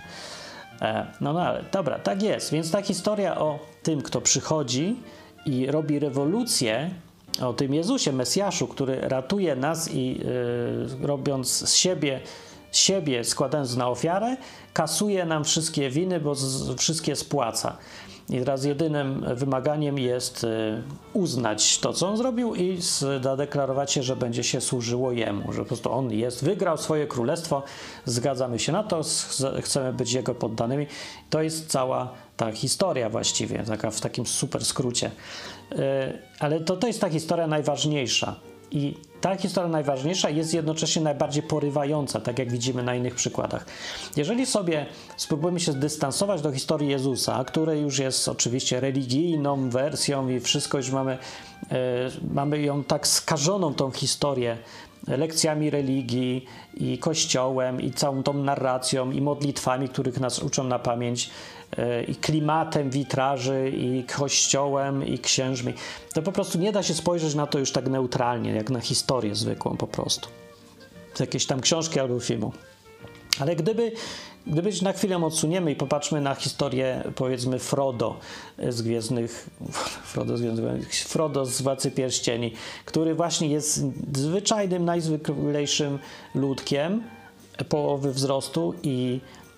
E, no, no ale dobra, tak jest. Więc ta historia o tym, kto przychodzi i robi rewolucję, o tym Jezusie, Mesjaszu, który ratuje nas i yy, robiąc z siebie, siebie, składając na ofiarę, kasuje nam wszystkie winy, bo z, wszystkie spłaca. I teraz jedynym wymaganiem jest y, uznać to, co on zrobił i zadeklarować się, że będzie się służyło jemu, że po prostu on jest, wygrał swoje królestwo, zgadzamy się na to, chcemy być jego poddanymi. To jest cała ta historia właściwie, taka w takim super skrócie. Yy, ale to, to jest ta historia najważniejsza. I ta historia najważniejsza jest jednocześnie najbardziej porywająca, tak jak widzimy na innych przykładach. Jeżeli sobie spróbujemy się zdystansować do historii Jezusa, której już jest oczywiście religijną wersją i wszystko już mamy, yy, mamy ją tak skażoną, tą historię, lekcjami religii i kościołem i całą tą narracją i modlitwami, których nas uczą na pamięć, i klimatem witraży, i kościołem, i księżmi. To po prostu nie da się spojrzeć na to już tak neutralnie, jak na historię zwykłą po prostu. Z jakiejś tam książki albo filmu. Ale gdyby, gdyby na chwilę odsuniemy i popatrzmy na historię, powiedzmy, Frodo z Gwiezdnych... Frodo z Gwiezdnych... Frodo z Władcy Pierścieni, który właśnie jest zwyczajnym, najzwyklejszym ludkiem połowy wzrostu i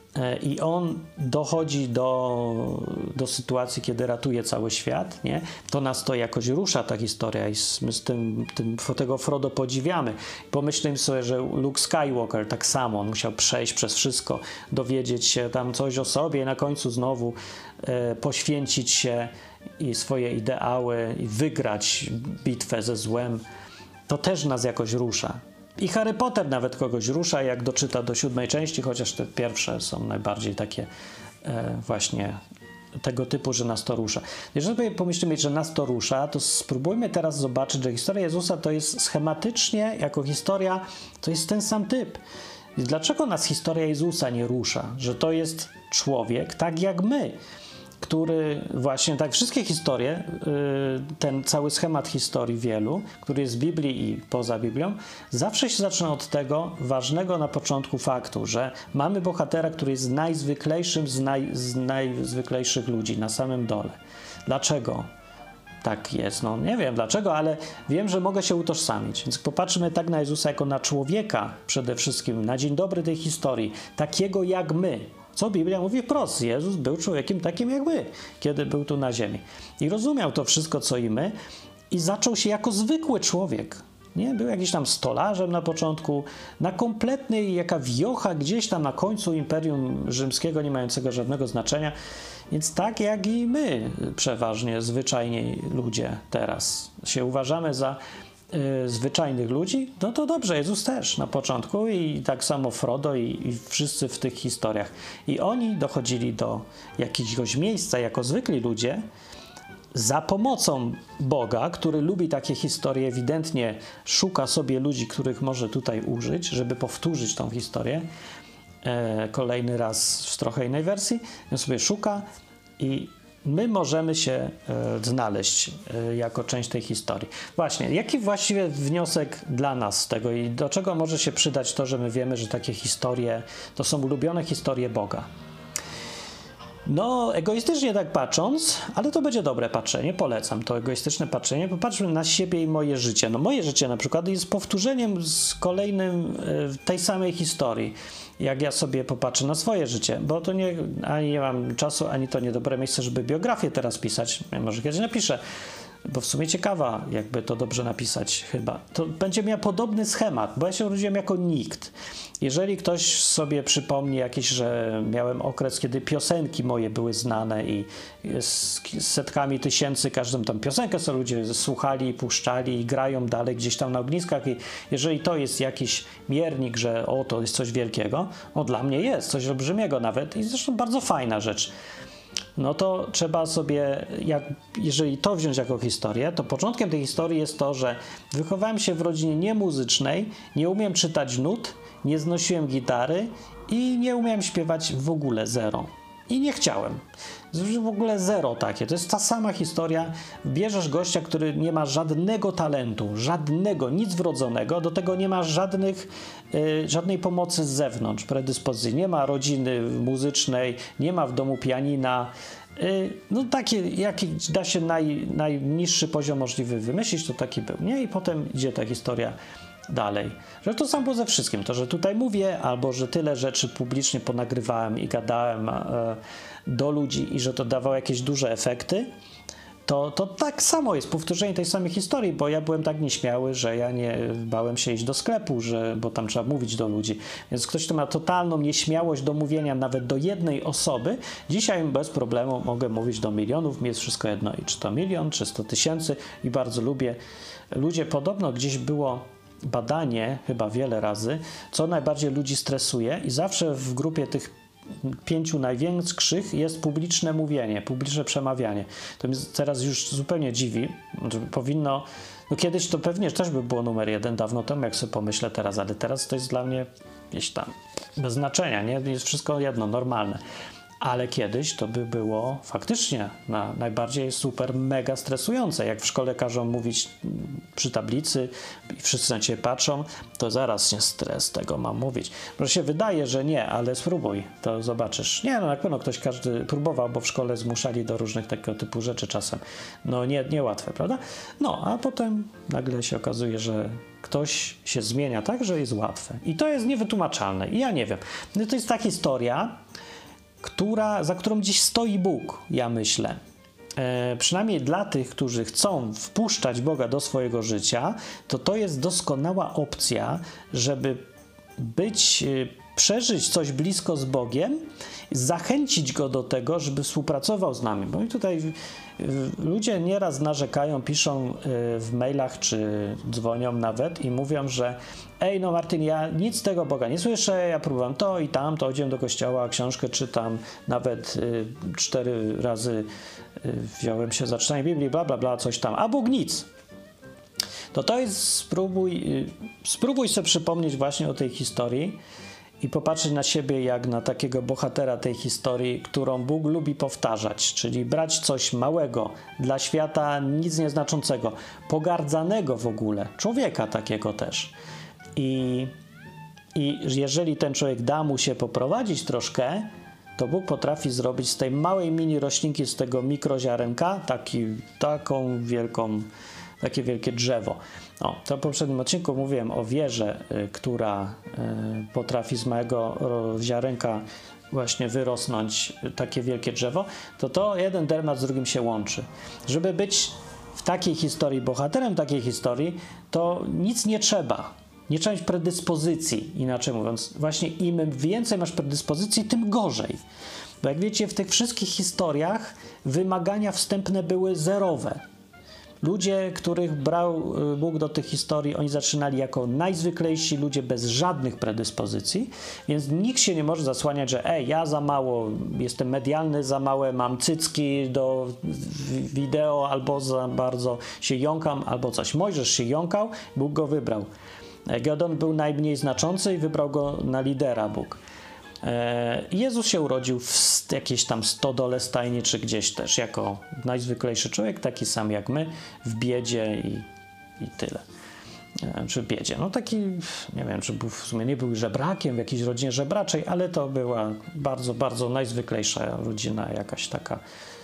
I on dochodzi do, do sytuacji, kiedy ratuje cały świat, nie? To nas to jakoś rusza, ta historia, i my z tym, tym tego Frodo podziwiamy. Pomyślmy sobie, że Luke Skywalker tak samo, on musiał przejść przez wszystko, dowiedzieć się tam coś o sobie i na końcu znowu e, poświęcić się i swoje ideały i wygrać bitwę ze złem, to też nas jakoś rusza. I Harry Potter nawet kogoś rusza, jak doczyta do siódmej części, chociaż te pierwsze są najbardziej takie e, właśnie tego typu, że nas to rusza. Jeżeli sobie pomyślimy, że nas to rusza, to spróbujmy teraz zobaczyć, że historia Jezusa to jest schematycznie, jako historia, to jest ten sam typ. I dlaczego nas historia Jezusa nie rusza? Że to jest człowiek tak jak my, który właśnie tak wszystkie historie, ten cały schemat historii wielu, który jest w Biblii i poza Biblią, zawsze się zaczyna od tego ważnego na początku faktu, że mamy bohatera, który jest najzwyklejszym z, naj, z najzwyklejszych ludzi na samym dole. Dlaczego tak jest? No nie wiem dlaczego, ale wiem, że mogę się utożsamić. Więc popatrzmy tak na Jezusa jako na człowieka przede wszystkim, na dzień dobry tej historii, takiego jak my. Co Biblia mówi wprost, Jezus był człowiekiem takim jak my, kiedy był tu na ziemi. I rozumiał to wszystko, co i my, i zaczął się jako zwykły człowiek. Nie? Był jakiś tam stolarzem na początku, na kompletnej jaka wiocha gdzieś tam na końcu Imperium Rzymskiego, nie mającego żadnego znaczenia. Więc tak jak i my, przeważnie zwyczajni ludzie teraz się uważamy za y, zwyczajnych ludzi, no to dobrze, Jezus też na początku i tak samo Frodo i, i wszyscy w tych historiach. I oni dochodzili do jakiegoś miejsca jako zwykli ludzie za pomocą Boga, który lubi takie historie, ewidentnie szuka sobie ludzi, których może tutaj użyć, żeby powtórzyć tą historię e, kolejny raz w trochę innej wersji. On sobie szuka i my możemy się e, znaleźć e, jako część tej historii. Właśnie, jaki właściwie wniosek dla nas z tego i do czego może się przydać to, że my wiemy, że takie historie to są ulubione historie Boga? No, egoistycznie tak patrząc, ale to będzie dobre patrzenie, polecam to egoistyczne patrzenie. Popatrzmy na siebie i moje życie. No moje życie na przykład jest powtórzeniem z kolejnym y, tej samej historii, jak ja sobie popatrzę na swoje życie, bo to nie, ani nie mam czasu, ani to nie dobre miejsce, żeby biografię teraz pisać. Może kiedyś napiszę, bo w sumie ciekawa, jakby to dobrze napisać chyba. To będzie miał podobny schemat, bo ja się urodziłem jako nikt. Jeżeli ktoś sobie przypomni jakiś, że miałem okres, kiedy piosenki moje były znane i z setkami tysięcy każdą tam piosenkę sobie ludzie słuchali, puszczali i grają dalej gdzieś tam na ogniskach i jeżeli to jest jakiś miernik, że o, to jest coś wielkiego, no dla mnie jest coś olbrzymiego nawet i zresztą bardzo fajna rzecz. No to trzeba sobie, jak, jeżeli to wziąć jako historię, to początkiem tej historii jest to, że wychowałem się w rodzinie niemuzycznej, nie umiem czytać nut, nie znosiłem gitary i nie umiem śpiewać w ogóle zero. I nie chciałem. W ogóle zero takie. To jest ta sama historia. Bierzesz gościa, który nie ma żadnego talentu, żadnego, nic wrodzonego, do tego nie ma żadnych, y, żadnej pomocy z zewnątrz, predyspozycji. Nie ma rodziny muzycznej, nie ma w domu pianina. Y, no takie, jaki da się naj, najniższy poziom możliwy wymyślić, to taki był. Nie? I potem idzie ta historia dalej. Że to samo było ze wszystkim. To, że tutaj mówię, albo że tyle rzeczy publicznie ponagrywałem i gadałem e, do ludzi i że to dawało jakieś duże efekty, to, to tak samo jest powtórzenie tej samej historii, bo ja byłem tak nieśmiały, że ja nie bałem się iść do sklepu, że, bo tam trzeba mówić do ludzi. Więc ktoś, kto ma totalną nieśmiałość do mówienia nawet do jednej osoby, dzisiaj bez problemu mogę mówić do milionów, mi jest wszystko jedno. I czy to milion, czy sto tysięcy i bardzo lubię. Ludzie, podobno gdzieś było badanie, chyba wiele razy, co najbardziej ludzi stresuje i zawsze w grupie tych pięciu największych jest publiczne mówienie, publiczne przemawianie. To mnie teraz już zupełnie dziwi, że powinno, no kiedyś to pewnie też by było numer jeden dawno temu, jak sobie pomyślę teraz, ale teraz to jest dla mnie gdzieś tam bez znaczenia, nie? Jest wszystko jedno, normalne. Ale kiedyś to by było faktycznie na najbardziej super, mega stresujące. Jak w szkole każą mówić przy tablicy i wszyscy na ciebie patrzą, to zaraz nie stres, tego mam mówić. Może się wydaje, że nie, ale spróbuj, to zobaczysz. Nie, no na pewno ktoś każdy próbował, bo w szkole zmuszali do różnych takiego typu rzeczy czasem. No nie, niełatwe, prawda? No, a potem nagle się okazuje, że ktoś się zmienia tak, że jest łatwe. I to jest niewytłumaczalne. I ja nie wiem. No to jest ta historia, która, za którą dziś stoi Bóg, ja myślę. E, przynajmniej dla tych, którzy chcą wpuszczać Boga do swojego życia, to to jest doskonała opcja, żeby być przeżyć coś blisko z Bogiem, zachęcić Go do tego, żeby współpracował z nami. Bo tutaj ludzie nieraz narzekają, piszą w mailach czy dzwonią nawet i mówią, że ej, no Martin, ja nic z tego Boga nie słyszę, ja próbowałem to i tam, to chodziłem do kościoła, książkę czytam, nawet y, cztery razy y, wziąłem się za czytanie Biblii, bla, bla, bla, coś tam, a Bóg nic. To to jest, spróbuj, y, spróbuj sobie przypomnieć właśnie o tej historii i popatrzeć na siebie jak na takiego bohatera tej historii, którą Bóg lubi powtarzać, czyli brać coś małego, dla świata nic nieznaczącego, pogardzanego w ogóle, człowieka takiego też. I, I jeżeli ten człowiek da mu się poprowadzić troszkę, to Bóg potrafi zrobić z tej małej mini roślinki, z tego mikroziarenka, taki, taką wielką, takie wielkie drzewo. O, to w poprzednim odcinku mówiłem o wieży, y, która y, potrafi z małego ziarenka właśnie wyrosnąć y, takie wielkie drzewo, to to jeden temat z drugim się łączy. Żeby być w takiej historii bohaterem takiej historii, to nic nie trzeba. Nie trzeba mieć predyspozycji, inaczej mówiąc. Właśnie im więcej masz predyspozycji, tym gorzej. Bo jak wiecie, w tych wszystkich historiach wymagania wstępne były zerowe. Ludzie, których brał Bóg do tych historii, oni zaczynali jako najzwyklejsi ludzie bez żadnych predyspozycji, więc nikt się nie może zasłaniać, że ej, ja za mało, jestem medialny, za małe mam cycki do wideo, albo za bardzo się jąkam, albo coś. Mojżesz się jąkał, Bóg go wybrał. Gedeon był najmniej znaczący i wybrał go na lidera Bóg. Jezus się urodził w jakiejś tam stodole, stajni czy gdzieś też jako najzwyklejszy człowiek, taki sam jak my, w biedzie i, i tyle. Czy w biedzie. No taki, nie wiem, czy był, w sumie nie był żebrakiem w jakiejś rodzinie żebraczej, ale to była bardzo, bardzo najzwyklejsza rodzina, jakaś taka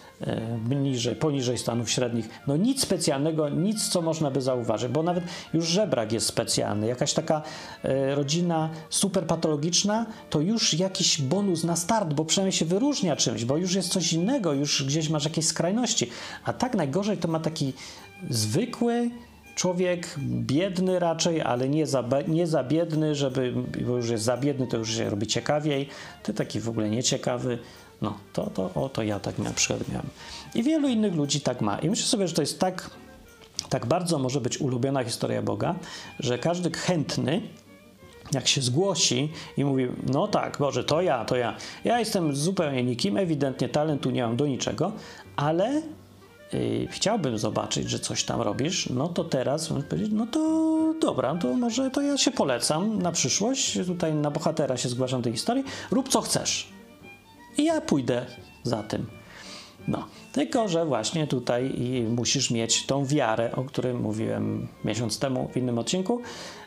niżej, poniżej stanów średnich. No nic specjalnego, nic co można by zauważyć, bo nawet już żebrak jest specjalny. Jakaś taka e, rodzina super patologiczna, to już jakiś bonus na start, bo przynajmniej się wyróżnia czymś, bo już jest coś innego, już gdzieś masz jakieś skrajności. A tak najgorzej to ma taki zwykły człowiek, biedny raczej, ale nie za, nie za biedny, żeby, bo już jest za biedny, to już się robi ciekawiej. Ty taki w ogóle nieciekawy. No, to, to, o, to ja tak na przykład miałem. I wielu innych ludzi tak ma. I myślę sobie, że to jest tak, tak bardzo może być ulubiona historia Boga, że każdy chętny, jak się zgłosi i mówi, no tak, Boże, to ja, to ja. Ja jestem zupełnie nikim, ewidentnie talentu nie mam do niczego, ale yy, chciałbym zobaczyć, że coś tam robisz, no to teraz możesz powiedzieć, no to dobra, to może to ja się polecam na przyszłość, tutaj na bohatera się zgłaszam tej historii, rób co chcesz. I ja pójdę za tym. No, tylko że właśnie tutaj musisz mieć tą wiarę, o której mówiłem miesiąc temu w innym odcinku,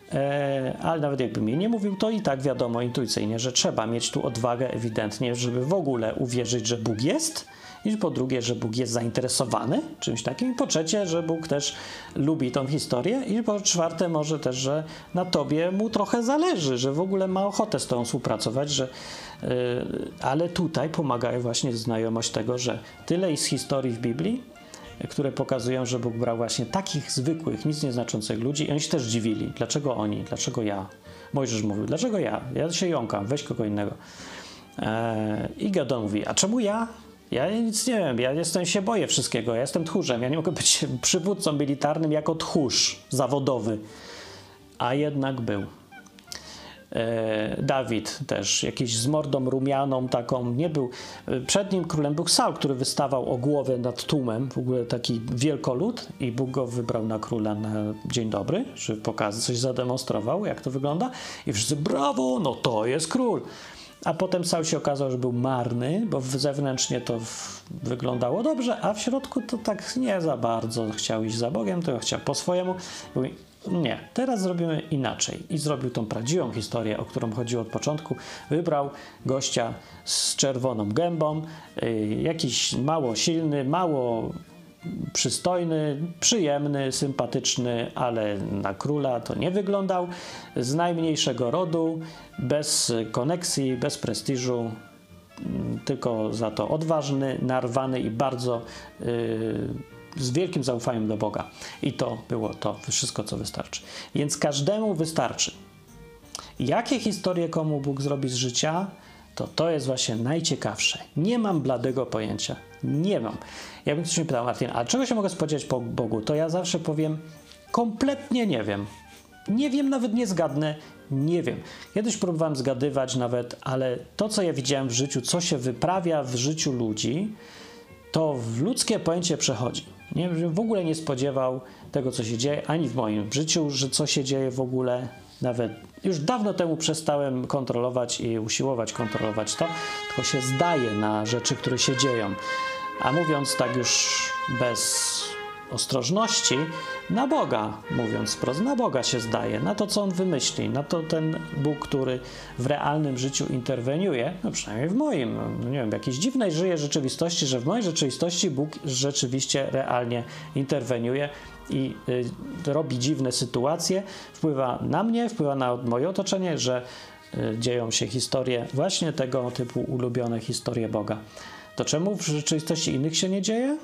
e, ale nawet jakbym jej nie mówił, to i tak wiadomo intuicyjnie, że trzeba mieć tu odwagę ewidentnie, żeby w ogóle uwierzyć, że Bóg jest, i po drugie, że Bóg jest zainteresowany czymś takim, i po trzecie, że Bóg też lubi tą historię, i po czwarte może też, że na tobie mu trochę zależy, że w ogóle ma ochotę z tobą współpracować, że yy, ale tutaj pomaga właśnie znajomość tego, że tyle jest historii w Biblii, które pokazują, że Bóg brał właśnie takich zwykłych, nic nieznaczących ludzi i oni się też dziwili. Dlaczego oni? Dlaczego ja? Mojżesz mówił, dlaczego ja? Ja się jąkam, weź kogo innego. Eee, I Gedeon mówi, a czemu ja? Ja nic nie wiem, ja jestem, się boję wszystkiego, ja jestem tchórzem, ja nie mogę być przywódcą militarnym jako tchórz zawodowy. A jednak był. E, Dawid też, jakiś z mordą rumianą taką, nie był. Przed nim królem był Saul, który wystawał o głowę nad tłumem, w ogóle taki wielkolud, i Bóg go wybrał na króla na dzień dobry, żeby pokazać, coś zademonstrował, jak to wygląda. I wszyscy, brawo, no to jest król. A potem Saul się okazał, że był marny, bo zewnętrznie to w, wyglądało dobrze, a w środku to tak nie za bardzo chciał iść za Bogiem, to chciał po swojemu. Mówi, nie, teraz zrobimy inaczej. I zrobił tą prawdziwą historię, o którą chodziło od początku. Wybrał gościa z czerwoną gębą, yy, jakiś mało silny, mało przystojny, przyjemny, sympatyczny, ale na króla to nie wyglądał, z najmniejszego rodu, bez koneksji, bez prestiżu, tylko za to odważny, narwany i bardzo yy, z wielkim zaufaniem do Boga. I to było to wszystko, co wystarczy. Więc każdemu wystarczy. Jakie historie komu Bóg zrobi z życia, to to jest właśnie najciekawsze. Nie mam bladego pojęcia. Nie mam. Jakby ktoś mnie pytał, Martin, a czego się mogę spodziewać po Bogu? To ja zawsze powiem, kompletnie nie wiem. Nie wiem, nawet nie zgadnę. Nie wiem. Kiedyś próbowałem zgadywać nawet, ale to, co ja widziałem w życiu, co się wyprawia w życiu ludzi, to w ludzkie pojęcie przechodzi. Nie, w ogóle nie spodziewał tego, co się dzieje, ani w moim życiu, że co się dzieje w ogóle. Nawet już dawno temu przestałem kontrolować i usiłować kontrolować to, tylko się zdaje na rzeczy, które się dzieją. A mówiąc tak już bez ostrożności, na Boga, mówiąc wprost, na Boga się zdaje, na to, co On wymyśli, na to ten Bóg, który w realnym życiu interweniuje, no przynajmniej w moim, no nie wiem, w jakiejś dziwnej żyje rzeczywistości, że w mojej rzeczywistości Bóg rzeczywiście realnie interweniuje i y, robi dziwne sytuacje, wpływa na mnie, wpływa na moje otoczenie, że y, dzieją się historie, właśnie tego typu ulubione historie Boga. To czemu w rzeczywistości innych się nie dzieje?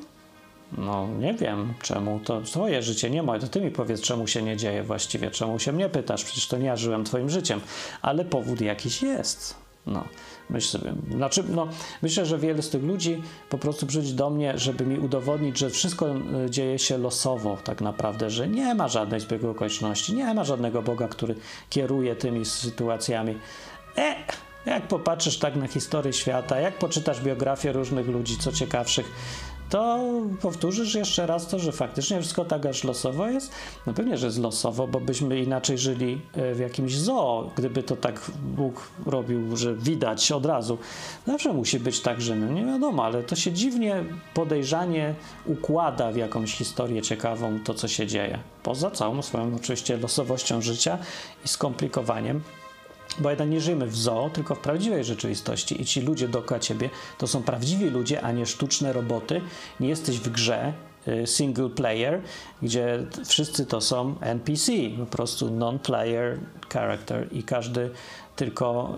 No nie wiem czemu, to twoje życie, nie moje, to ty mi powiedz, czemu się nie dzieje właściwie, czemu się mnie pytasz, przecież to nie ja żyłem twoim życiem, ale powód jakiś jest. No, myśl sobie, znaczy, no, myślę, że wiele z tych ludzi po prostu przyjdzie do mnie, żeby mi udowodnić, że wszystko dzieje się losowo tak naprawdę, że nie ma żadnej zbiegu okoliczności, nie ma żadnego Boga, który kieruje tymi sytuacjami. E, jak popatrzysz tak na historię świata, jak poczytasz biografię różnych ludzi, co ciekawszych, to powtórzysz jeszcze raz to, że faktycznie wszystko tak aż losowo jest? No pewnie, że jest losowo, bo byśmy inaczej żyli w jakimś zoo, gdyby to tak Bóg robił, że widać od razu. Zawsze musi być tak, że no nie wiadomo, ale to się dziwnie, podejrzanie układa w jakąś historię ciekawą to, co się dzieje. Poza całą swoją oczywiście losowością życia i skomplikowaniem. Bo jednak nie żyjemy w zoo, tylko w prawdziwej rzeczywistości i ci ludzie dookoła ciebie to są prawdziwi ludzie, a nie sztuczne roboty. Nie jesteś w grze y, single player, gdzie wszyscy to są N P C, po prostu non-player character i każdy tylko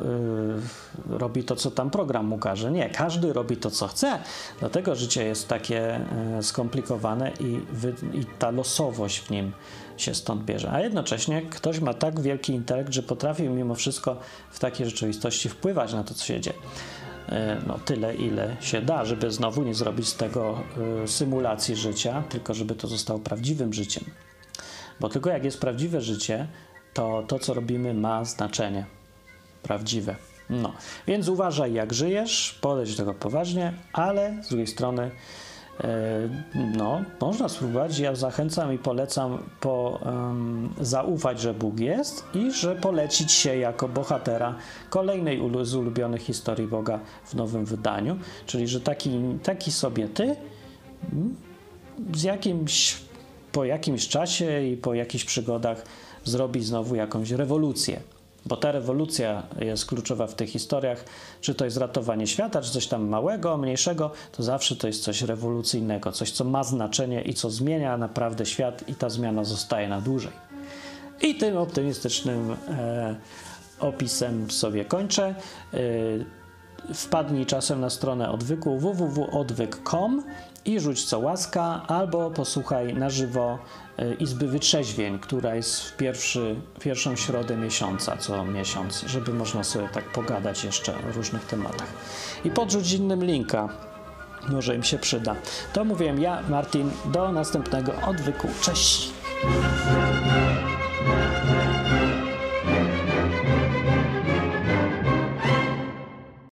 y, robi to, co tam program mu każe. Nie, każdy robi to, co chce. Dlatego życie jest takie y, skomplikowane i, wy, i ta losowość w nim się stąd bierze. A jednocześnie ktoś ma tak wielki intelekt, że potrafi mimo wszystko w takiej rzeczywistości wpływać na to, co się dzieje. No tyle, ile się da, żeby znowu nie zrobić z tego y, symulacji życia, tylko żeby to zostało prawdziwym życiem. Bo tylko jak jest prawdziwe życie, to to, co robimy, ma znaczenie. Prawdziwe. No, więc uważaj, jak żyjesz, podejdź do tego poważnie, ale z drugiej strony no, można spróbować. Ja zachęcam i polecam po, um, zaufać, że Bóg jest i że polecić się jako bohatera kolejnej z ulubionych historii Boga w nowym wydaniu. Czyli, że taki, taki sobie ty z jakimś, po jakimś czasie i po jakichś przygodach zrobi znowu jakąś rewolucję. Bo ta rewolucja jest kluczowa w tych historiach, czy to jest ratowanie świata, czy coś tam małego, mniejszego, to zawsze to jest coś rewolucyjnego, coś, co ma znaczenie i co zmienia naprawdę świat i ta zmiana zostaje na dłużej. I tym optymistycznym e, opisem sobie kończę. E, wpadnij czasem na stronę Odwyku w w w kropka odwyk kropka com i rzuć co łaska, albo posłuchaj na żywo Izby Wytrzeźwień, która jest w pierwszy, pierwszą środę miesiąca, co miesiąc, żeby można sobie tak pogadać jeszcze o różnych tematach. I podrzuć innym linka, może im się przyda. To mówiłem ja, Martin, do następnego Odwyku. Cześć!